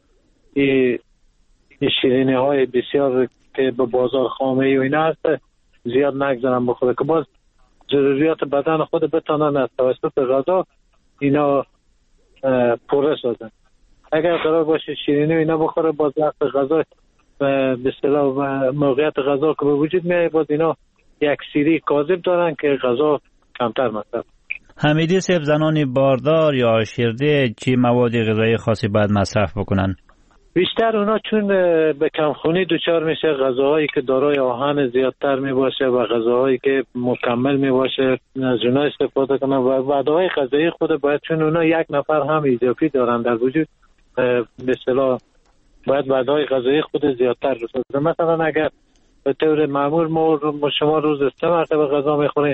شیرینی های بسیار که به بازار خامه و اینا هست زیاد نگذارن بخوره که باز ضروریات بدن خود بتانن از توسط غذا اینا پوره سازن. اگر قرار باشه شیرینی و اینا بخوره باز وقت غذا به اصطلاح موقعیت غذا که به وجود میاد باز اینا یک سیری کاذب دارن که غذا کمتر مصرف. حمیدی صاحب، زنان باردار یا شیرده چی مواد غذایی خاصی باید مصرف بکنن؟ بیشتر اونا چون به کمخونی دچار میشه غذاهایی که دارای آهن زیادتر میباشه و غذاهایی که مکمل میباشه از اونا استفاده کنن و وعده‌های غذایی خود باید، چون اونا یک نفر هم اضافی دارن در وجود، به اصطلاح باید وعده‌های غذایی خود زیادتر رسونن. مثلا اگر به طور معمول ما شما روز 3 مرتبه غذا میخوریم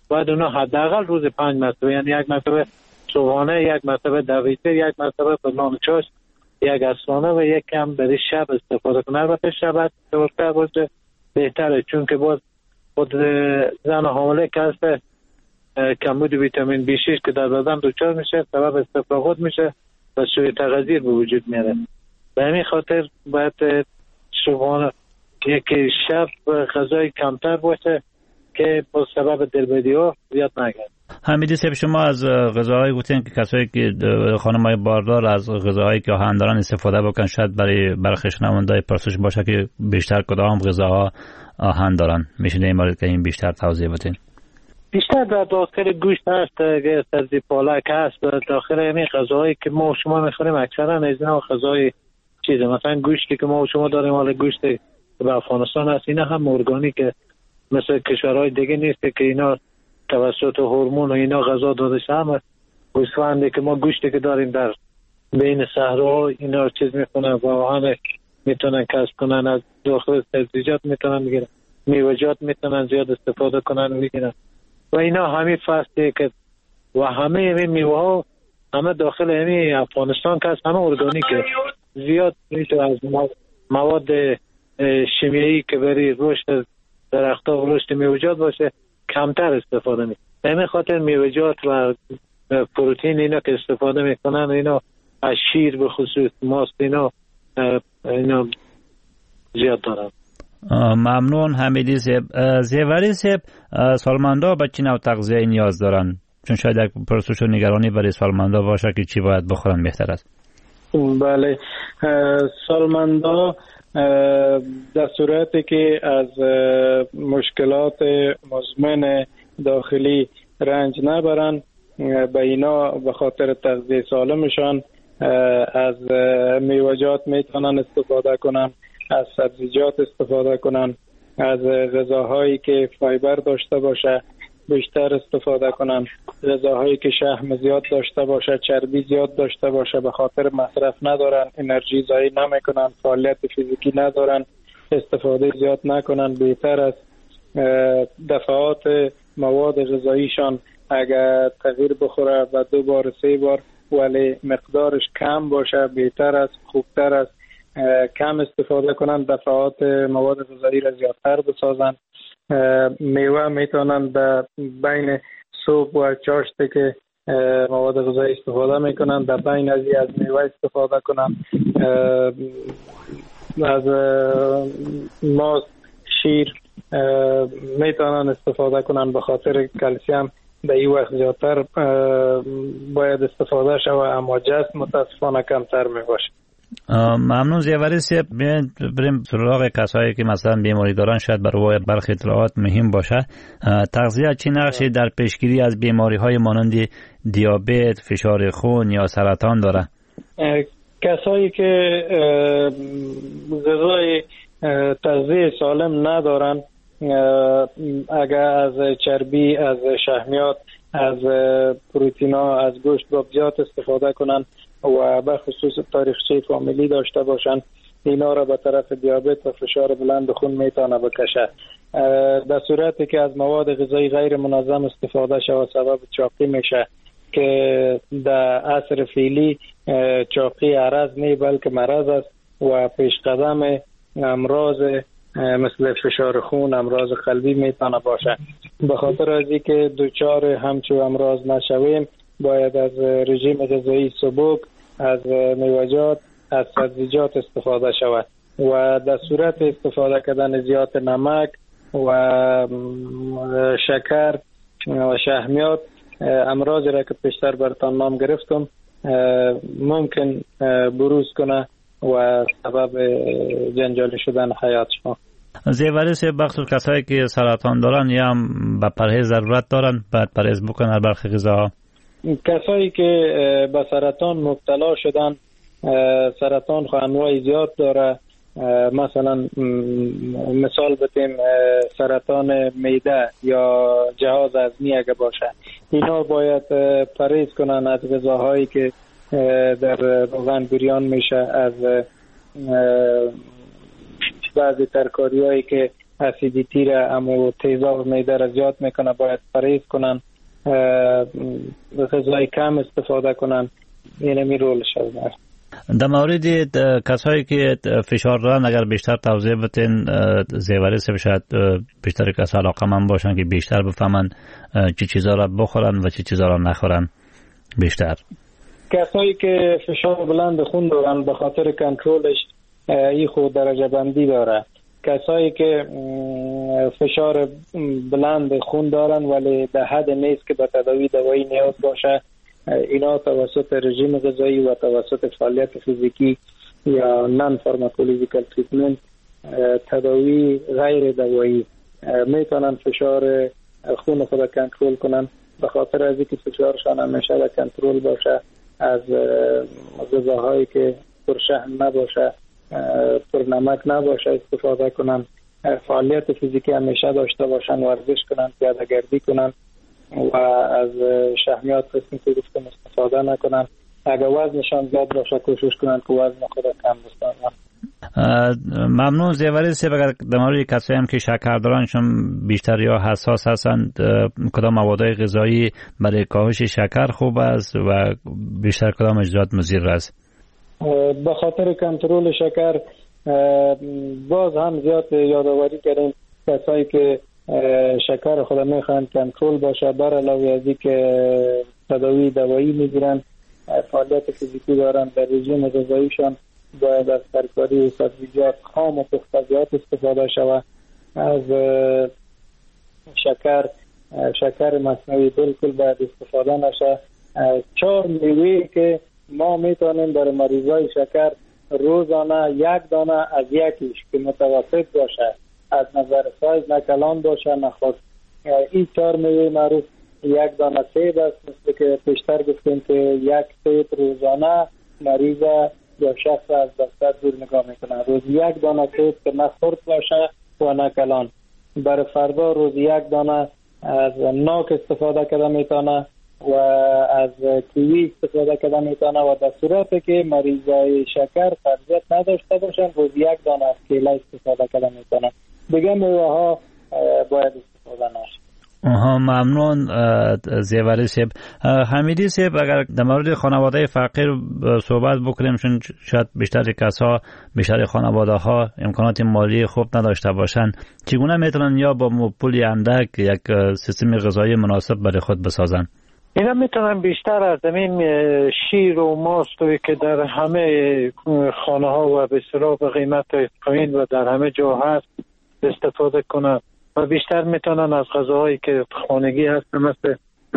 باید اونا حداقل روز 5 مرتبه، یعنی یک مرتبه صبحانه، یک مرتبه دویتر، یک مرتبه نان چاش، یک عصرانه و یک کم برای شب استفاده کنه. البته شب بهتر باشه، بهتره، چون که باز خود زن حامله که هست کمبود ویتامین B6 که در بدن دچار میشه سبب استفراغات میشه و سوء تغذیه به وجود میاره. به همین خاطر باید صبحانه یک شب غذای کمتر باشه که با سبب دلبدی ها زیاد نگرد. حمیدی صاحب، شما از غذاهای گفتین که کسایی که خانم‌های باردار از غذاهایی که آهن دارن استفاده بکنن، شاید برای برخی شنونده‌های پرسش باشه که بیشتر کدام غذاها آهن دارن. میشه این مورد که این بیشتر توضیح بدین؟ بیشتر در داخل گوشت هست، سبزی پالک هست، داخل همین غذاهایی که ما و شما میخوریم اکثرا از اینا غذای چیزه. مثلا گوشتی که ما و شما داریم، حالا گوشت که به افغانستان هست، اینا هم ارگانیکه، مثل کشورهای دیگه نیست که اینا توسط هورمون و اینا غذا داده شه. هم گوسفندی که ما گوشتی که داریم در بین صحراها اینا چیز میکنن و آهن میتونن کسب کنن، از داخل سبزیجات میتونن بگیرن، میوه‌جات میتونن زیاد استفاده کنن و بگیرن و اینا همین فصلی که و همه این میوه ها همه داخل همین افغانستان که هست همه ارگانیکه. زیاد میشه از مواد شیمیایی که برای رشد درخت‌ها و رشد میوه‌جات باشه کمتر استفاده میکنن. همین خاطر میوه‌جات و پروتئین اینا که استفاده میکنن، اینا از شیر به خصوص، ماست، اینا زیاد دارن. ممنون حمیدی صاحب. زیوری صاحب، سالمندا به چی نوع تغذیه نیاز دارن؟ چون شاید یک پرسش و نگرانی برای سالمندا باشه که چی باید بخورن بهتر است. بله، سالمندا در صورتی که از مشکلات مزمن داخلی رنج نبرن، به اینا به خاطر تغذیه سالمشان از میوه‌جات میتونن استفاده کنن، از سبزیجات استفاده کنن، از غذاهایی که فایبر داشته باشه بیشتر استفاده کنن، غذاهایی که شحم زیاد داشته باشه، چربی زیاد داشته باشه، به خاطر مصرف ندارن، انرژی ضایع نمیکنن، فعالیت فیزیکی ندارن، استفاده زیاد نکنن. بهتر است دفعات مواد غذاییشان اگر تغییر بخوره و 2 بار 3 بار ولی مقدارش کم باشه بهتر است، خوبتر است. کم استفاده کنن، دفعات مواد غذایی را زیادتر بسازن. میوه میتونن در بین صبح و چاشت که مواد غذایی استفاده میکنن، در بین از میوه استفاده کنن. از ماست، شیر میتونن استفاده کنن، به خاطر کلسیم در این وقت زیادتر باید استفاده شود، اما جسم متاسفانه کمتر میباشه. ممنون زیوری صاحب. بریم سراغ کسایی که مثلا بیماری دارن، شاید برای برخی اطلاعات مهم باشه. تغذیه چه نقشی در پیشگیری از بیماری های مانند دیابت، فشار خون یا سرطان داره؟ کسایی که غذای تغذیه سالم ندارن، اگر از چربی، از شحمیات، از پروتئینا، از گوشت با زیاد استفاده کنن و به خصوص تاریخچه فامیلی داشته باشن، اینا را به طرف دیابت و فشار بلند خون میتونه بکشه. در صورتی که از مواد غذایی غیر منظم استفاده شود سبب چاقی میشه که در عصر فعلی چاقی عرض نه بلکه مرض است و پیش قدم امراض مثل فشار خون، امراض قلبی میتونه باشه. به خاطر از اینکه دچار همچو امراض نشویم باید از رژیم غذایی سبک، از میوه‌جات، از سبزیجات استفاده شود و در صورت استفاده کردن زیاد نمک و شکر و شحمیات، امراضی را که پیشتر براتون نام گرفتم ممکن بروز کنه و سبب جنجالی شدن حیات شما. زیوری صاحب، بخصوص کسایی که سرطان دارن یا هم به پرهیز ضرورت دارن، باید پرهیز بکنن برخی غذاها؟ کسایی که به سرطان مبتلا شدن، سرطان خو انواع زیاد داره، مثلا مثال بتیم سرطان معده یا جهاز هضمی اگه باشه، اینا باید پرهیز کنن از غذاهایی که در روغن بریان میشه، از بعضی ترکاریایی که اسیدیتی را اما تیزاب معده را زیاد میکنه، باید پرهیز کنن، غذای کم استفاده کنن. اینمی رولش هست. در مورد کسایی که فشار دارن اگر بیشتر توضیح بدین زیوری سه شاید بیشتر کس علاقه‌مند باشن که بیشتر بفهمن چه چیزا را بخورن و چه چیزا را نخورن بیشتر. کسایی که فشار بلند خون دارن به خاطر کنترلش این خود درجه بندی داره. کسایی که فشار بلند خون دارن ولی در حد نیست که به تداوی دوایی نیاز باشه، اینا توسط رژیم غذایی و توسط فعالیت فیزیکی یا نان فارماکولوژیکال تریتمنت تداوی غیر دوایی میتونن فشار خون خود کنترل کنن. به خاطر از اینکه فشارشان همیشه در کنترل باشه، از غذاهایی که پرشحم نباشه، پر نمک نباشه استفاده کنن، فعالیت فیزیکی همیشه داشته باشن، ورزش کنن، پیاده گردی کنن و از شحمیات قسمی که گفتم استفاده نکنن. اگر وزنشان زیاد باشه کوشش کنن که وزن خود کم بسازن. ممنون. زیوری سه اگر در مورد کسایی هم که شکر دارن چون بیشتر یا حساس هستند کدام موادهای غذایی برای کاهش شکر خوب است و بیشتر کدام اجزاءات مضر است؟ به خاطر کنترل شکر باز هم زیاد یادآوری کردیم کسایی که شکر خود میخوان کنترل باشه، بر علاوه از اینکه تداوی دوایی میگیرن، فعالیت فیزیکی دارن، در رژیم غذاییشان باید از ترکاری سبزیجات خام و پخته‌جات استفاده شود. از شکر مصنوعی بالکل باید استفاده نشه. 4 میوه که ما میتونیم برای مریضای شکر روزانه 1 دانه از یکیش که متوسط باشه، از نظر سایز نه کلان باشه نه خشک، این 4 میوه معروف 1 دانه سیب است. مثل که پیشتر گفتیم که 1 سیب روزانه مریض یا شخص از دفتر دور نگاه میکنه. روز 1 دانه سیب که نه خرد باشه و نه کلان. برای فردا روز 1 دانه از ناک استفاده کرده میتونه و از کیوی استفاده کرده میتونه و در صورتی که مریضای شکر قبضیت نداشته باشن روز 1 دانه از کیله استفاده کرده میتونه. دیگه میوه ها باید استفاده نشه. ممنون زیوری صاحب. حمیدی صاحب اگر در مورد خانواده فقیر صحبت بکنیم چون شاید بیشتر خانواده ها امکانات مالی خوب نداشته باشن، چگونه میتونن یا با پولی اندک یک سیستم غذایی مناسب برای خود بسازن؟ اینا میتونن بیشتر از زمین شیر و ماست که در همه خانه ها و به اصطلاح به قیمت پایین و در همه جا هست استفاده کنن و بیشتر میتونن از غذاهایی که خانگی هست مثل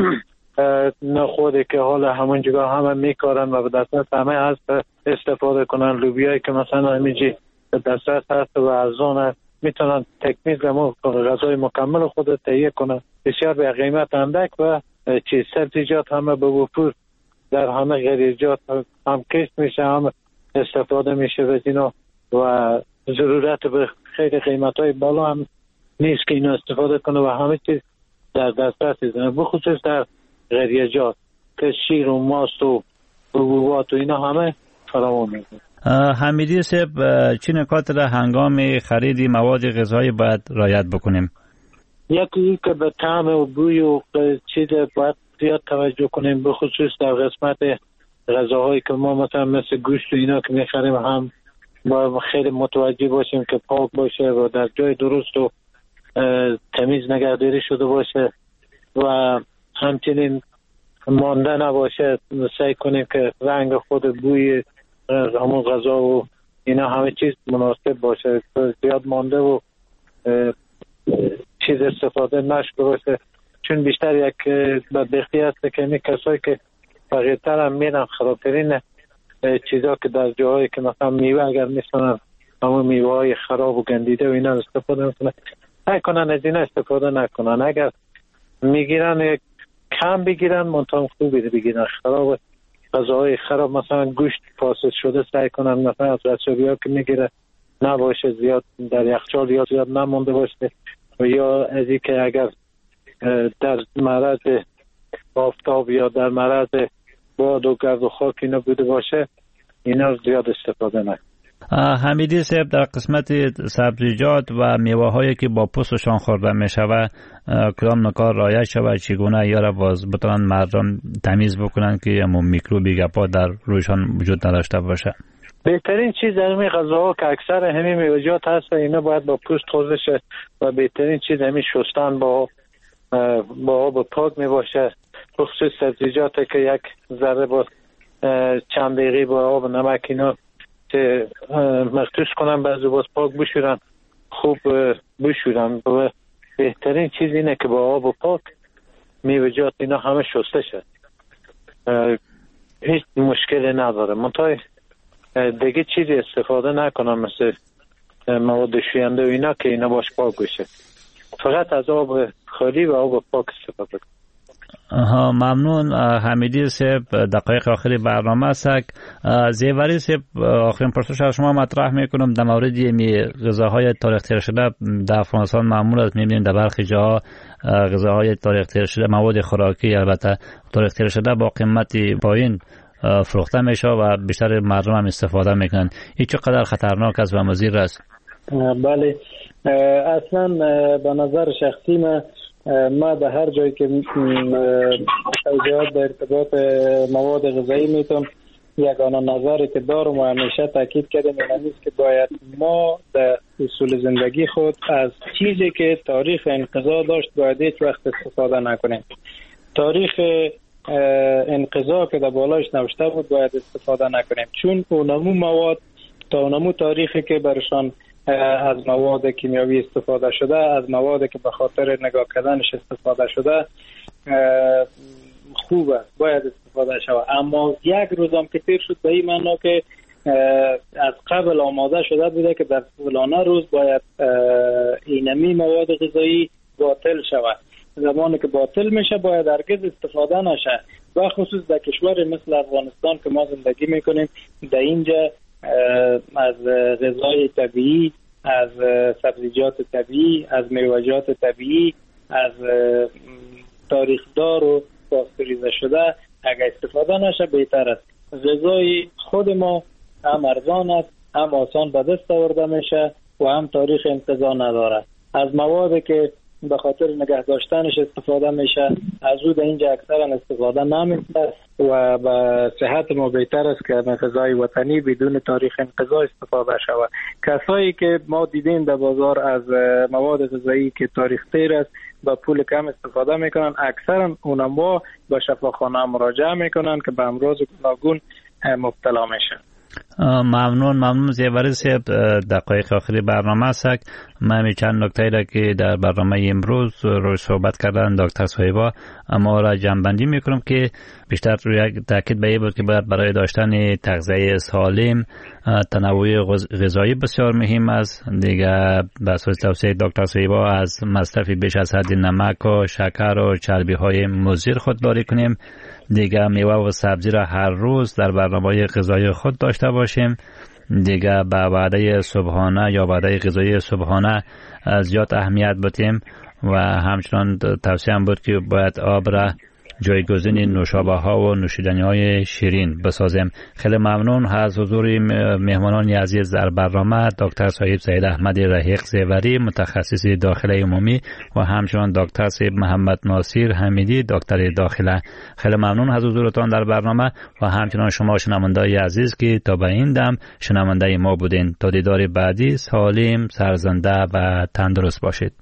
نخودی که حالا همون جگاه همه میکارن و به دسترس همه هست استفاده کنن. لوبیایی که مثلا همینجی به دسترس هست و ارزان هست میتونن تکمیل غذای مکمل خود تهیه کنن بسیار به قیمت اندک و سبزیجات همه به وفور در همه غریزجات هم کشت میشه هم استفاده میشه و اینا و ضرورت به خیلی قیمت های بالا هم نیست که اینا استفاده کنه و همه چیز در دسترس است، بخصوص در غریزجات که شیر و ماست و حبوبات و اینا همه فراوان میشه. حمیدی صاحب چه نکات را هنگام خرید مواد غذایی باید رعایت بکنیم؟ یکی که به طعم و بوی و چیز باید زیاد توجه کنیم، به خصوص در قسمت غذاهایی که ما مثلا مثل گوشت و اینا که میخریم هم باید خیلی متوجه باشیم که پاک باشه و در جای درست و تمیز نگهداری شده باشه و همچنین مانده نباشه. سعی کنیم که رنگ خود بوی همون غذا و اینا همه چیز مناسب باشه، زیاد مانده و چیز استفاده نشده باشه، چون بیشتر یک بدبختی هست که این کسایی که فقیرتر هم میرن خرابترین چیزا که در جاهایی که مثلا میوه اگر میسنن همون میوه های خراب و گندیده و اینا استفاده میکنن، نکنن از اینا استفاده نکنن. اگر میگیرن کم بگیرن منطقه خوبی بگیرن. خراب غذاهای خراب مثلا گوشت فاسد شده سعی کنن مثلا از رسوبی ها که میگیره نباشه، زیاد در یخچال یا زیاد نمونده باشه و یا از این که اگر در معرض آفتاب یا در معرض باد و گرد و خاک اینا بوده باشه اینا زیاد استفاده نکنه. حمیدی صاحب، در قسمت سبزیجات و میوه هایی که با پوستشان خورده می شود کدام نکات رعایت شود، چگونه یا بتوانند مردم تمیز بکنند که میکروبی گپا در رویشان وجود نداشته باشه؟ بهترین چیز در همین غذاها که اکثر همین میوه‌جات هست اینا باید با پوست خوزه شه و بهترین چیز همین شستن با آب پاک می باشه. بخصوص سبزیجات که یک ذره با چند دقیقه با آب و نمک اینا مخصوص کنن، بعد باز پاک بشورن، خوب بشورن. و بهترین چیز اینه که با آب و پاک میوه‌جات اینا همه شسته شد، هیچ مشکلی نداره. منتها دیگه چیزی استفاده نکنم مثل مواد شوینده و اینا که اینا باش پاک بشه، فقط از آب خالی و آب پاک استفاده کنم. ممنون حمیدی صاحب. دقایق آخری برنامه است. زیوری صاحب، آخرین پرسش از شما مطرح میکنم در مورد غذاهای تاریخ تیر شده. در افغانستان معمول است میبینیم در برخی جاها غذاهای تاریخ تیر شده، مواد خوراکی البته تاریخ تیر شده با قیمت پایین فروخته میشه و بیشتر مردم هم استفاده میکنن. این چقدر خطرناک است و مضر است؟ بله، اصلا به نظر شخصی ما به هر جایی که توضیحات در ارتباط مواد غذایی میتونم یگانه نظری که دارم و همیشه تاکید کردم این است که باید ما در اصول زندگی خود از چیزی که تاریخ انقضا داشت باید هیچ وقت استفاده نکنیم. تاریخ انقضا که در بالایش نوشته بود باید استفاده نکنیم، چون اونمو مواد تا اونمو تاریخی که برشان از مواد کیمیاوی استفاده شده، از مواد که به خاطر نگاه کردنش استفاده شده خوبه، باید استفاده شود. اما یک روزم که تیر شد به این معنا که از قبل آماده شده بوده که در فلانه روز باید اینمی مواد غذایی باطل شود. زمانی که باطل میشه باید هرگز استفاده نشه، و خصوص در کشور مثل افغانستان که ما زندگی میکنیم. در اینجا از غذای طبیعی، از سبزیجات طبیعی، از میوه‌جات طبیعی، از تاریخدار و پاستوریزه شده اگر استفاده نشه بهتر است. غذای خود ما هم ارزان است، هم آسان به دست آورده میشه و هم تاریخ انقضا نداره. از موادی که به خاطر نگه داشتنش استفاده میشه از او در اینجا اکثرا استفاده نمیشه و به صحت ما بهتر است که غذای وطنی بدون تاریخ انقضا استفاده شود. کسایی که ما دیدیم در بازار از مواد غذایی که تاریخ تیر است با پول کم استفاده میکنن، اکثرا اونها به شفاخانه مراجعه میکنن که به امراض گوناگون مبتلا میشن. ممنون زیوری صاحب. دقایق آخری برنامه است. من چند نکته را که در برنامه امروز روی صحبت کردن دکتر صهیبا اما را جمع‌بندی میکنم که بیشتر روی تاکید به این بود که باید برای داشتن تغذیه سالم تنوع غذایی بسیار مهم است. دیگه به صورت توصیه دکتر صهیبا از مصرف بیش از حد نمک و شکر و چربی های مضر خودداری کنیم. دیگه میوه و سبزی را هر روز در برنامه غذایی خود داشته باشیم. دیگه به وعده صبحانه یا وعده غذایی صبحانه زیاد اهمیت بدیم و همچنان توصیه هم بود که باید آب را جایگزین نوشابه ها و نوشیدنی های شیرین بسازیم. خیلی ممنون از حضور مهمانان عزیز در برنامه، دکتر صاحب سید احمد رحیق زیوری متخصص داخله عمومی و همچنان دکتر صاحب محمد ناصر حمیدی دکتر داخله. خیلی ممنون از حضورتان در برنامه و همچنان شما شنوندگان عزیز که تا به این دم شنونده ما بودین. تا دیدار بعدی سالم، سرزنده و تندرست باشید.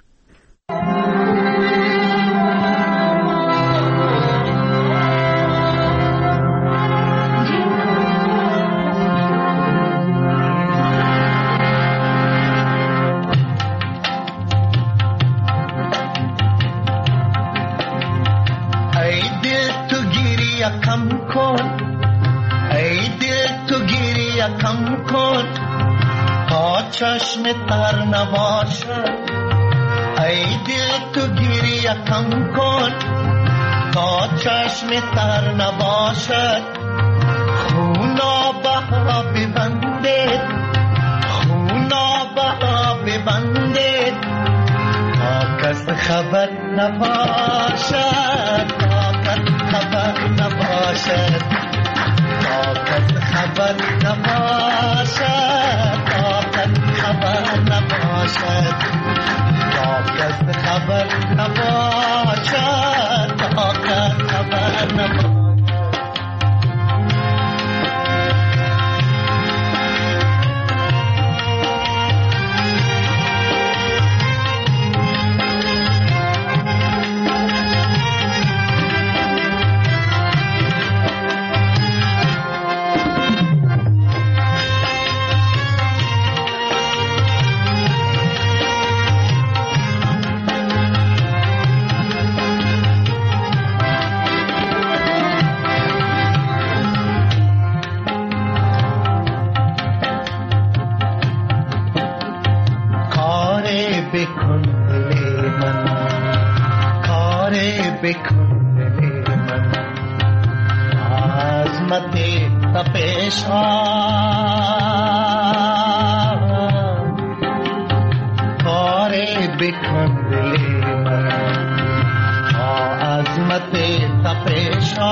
چشم تر نباشد ای دل تو گریه کم کن تا چشم تر نباشد خونا بها ببندید خونا بها ببندید تا کس خبر نباشد تا کس خبر نباشد تا کس خبر نباشد تا کس خبر نباشد تا کس خبر نباشد تا کس خبر نباشد بکن دل من کار بکن دل من عظمت تپشان کار بکن دل من عظمت تپشان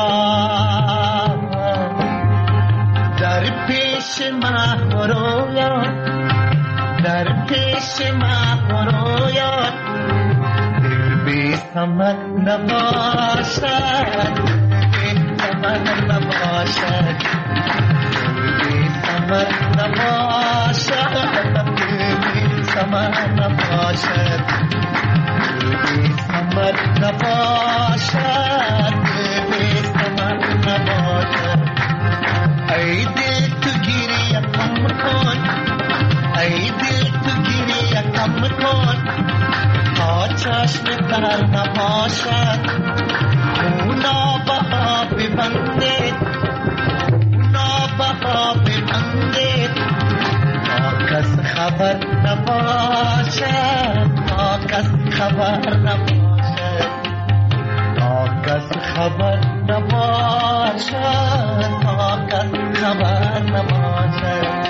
در پیش من رویان در پیش من رویان دل بی ثمر نباشد بی ثمر نباشد دل بی ثمر نباشد بی ثمر نباشد بی ثمر نباشد بی ثمر نباشد ای دل تو گیری کم کن ای دل تو گیری کم کن تا چشم تر نباشد اونا بها ببنده اونا بها ببنده تا کس خبر نباشد تا کس خبر نباشد تا کس خبر نباشد تا کس خبر نباشد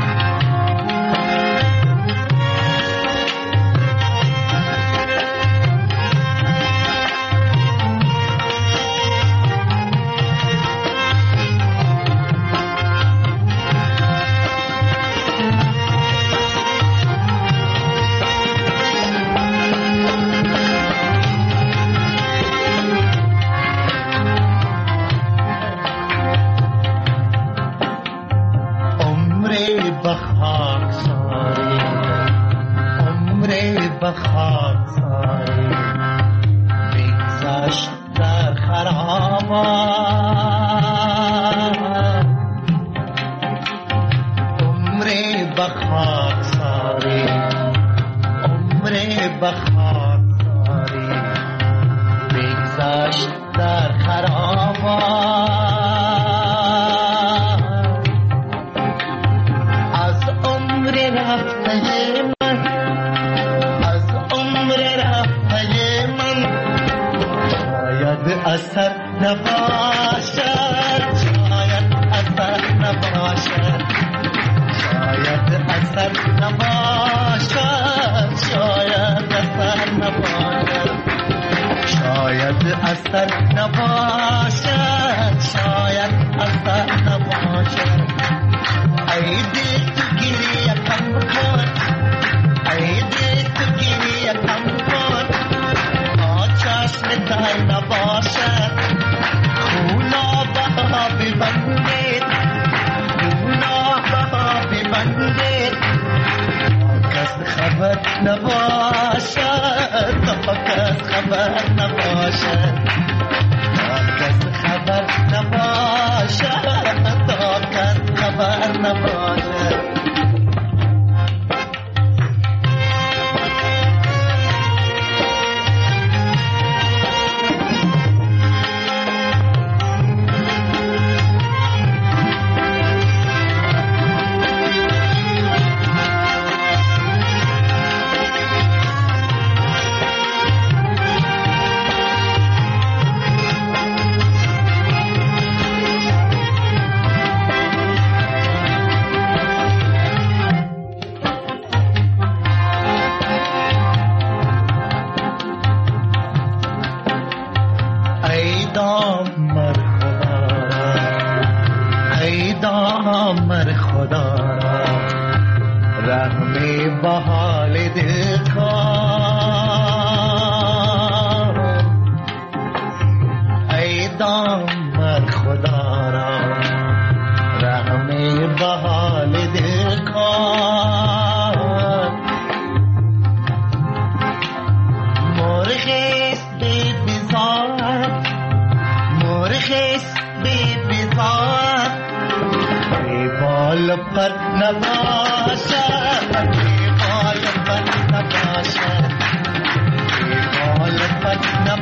بخاک ساری عمر بخاک ساری بگذشت در خرابات عمر بخاک ساری عمر بخاک ساری بگذشت در خرابات رفته من از عمر رفته من شاید اثر نباشد شاید اثر نباشد شاید اثر نباشد شاید اثر نباشد شاید اثر نباشد شاید اثر نباشد ای دل تو گیری کم کن ای دل تو گیری کم کن تا چشم تر نباشد خونا بها ببندید خونا بها ببندید تا کس خبر نباشد تا کس خبر نباشد تا کس خبر نباشد تا کس خبر نباشد بحال دل کن ای دامت خدا را رحم بحال دل کن مرخیست بی بزار مرخیست بی بزار بی بال پر نباشد بی بال پر نباشد بی بال پر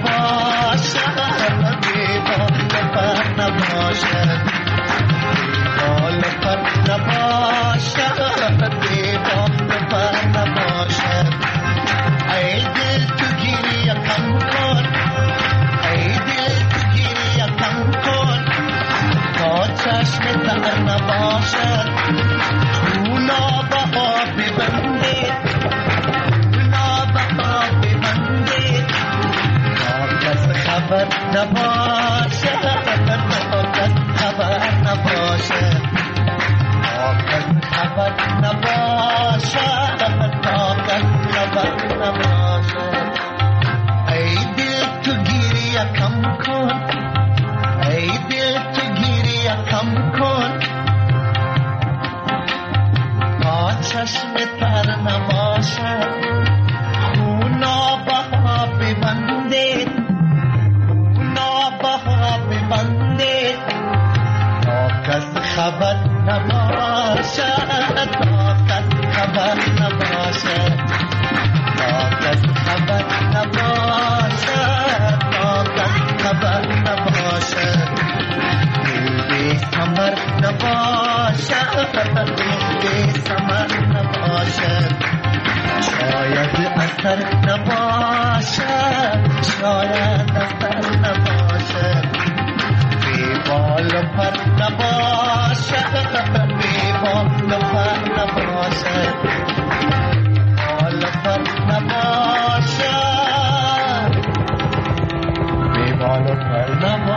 نباشد بی بال پر نباشد بال پر نباشد بی بال پر نباشد ای دل تو گیری کم کن ای دل تو گیری کم کن تا چشم تر نباشد اونا بها ببندید اونا بها ببندید تا کس خبر نباشد تا کس خبر نباشد تا کس خبر نباشد تا کس خبر نباشد ای دل تو گیری کم کن ای دل تو گیری کم کن تا چشم تر نباشد خونا بها ببندید خونا بها ببندید تا کس خبر نباشد تا کس خبر نباشد تا کس خبر نباشد تا کس خبر نباشد دل بی ثمر نباشد دل بی ثمر نباشد شاید اثر نباشد شاید اثر نباشد بی بال پر نباشد بی بال پر نباشد بال پر نباشد بی بال پر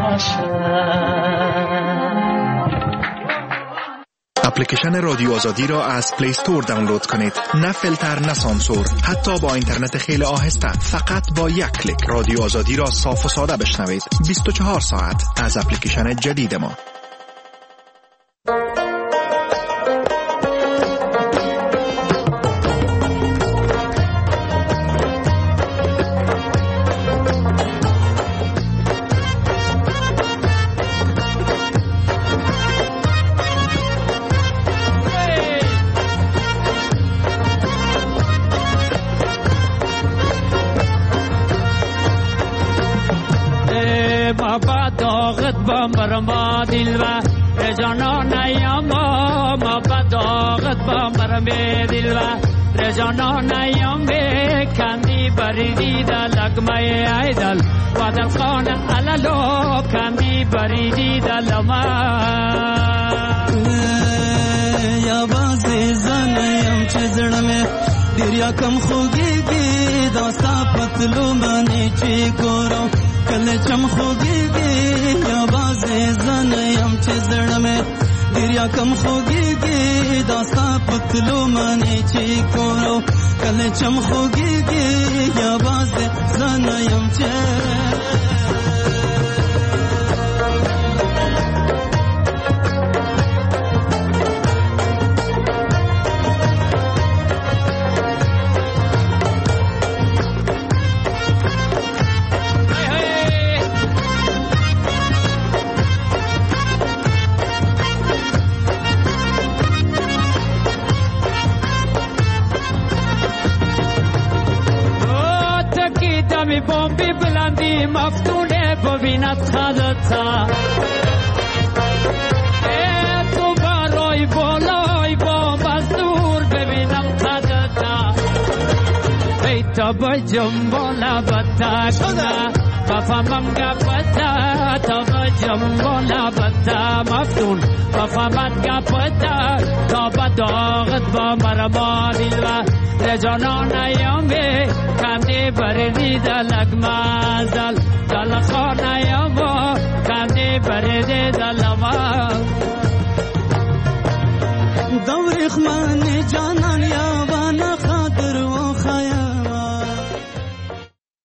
نباشد. اپلیکیشن رادیو آزادی را از پلی استور دانلود کنید. نه فیلتر نه سانسور، حتی با اینترنت خیلی آهسته، فقط با یک کلیک رادیو آزادی را صاف و ساده بشنوید 24 ساعت از اپلیکیشن جدید ما. مرما دلوا رجانا نیاما ما بداغت با مرمه دلوا رجانا نیامه کندی بریدی در لگمه ایدل و در خانه علالو کندی بریدی در لما یا بازی زنیم چه زرمه دریا کم خوگی گی داستا پتلو منی چی گورو کل چم خوگی گی یا بازی زنیم چه زرمه دریا کم خوگی گی داستا پتلو منی چی گورو کل چم خوگی گی یا بازی زنیم چه بومبی بلندی مفتونه ببیند خدتا تو برای بالای بوم از دور ببینم خدتا ای تا بجم بالا بتا شده بفهمم گپتا تا بجم بالا بتا مفتون بفهمت گپتا تا بداغت با مرما دیلوه رجانا نیامه کندی بریدی دلگ مازل دل خانه یاما کندی بریدی دل ما دوری خمانی جان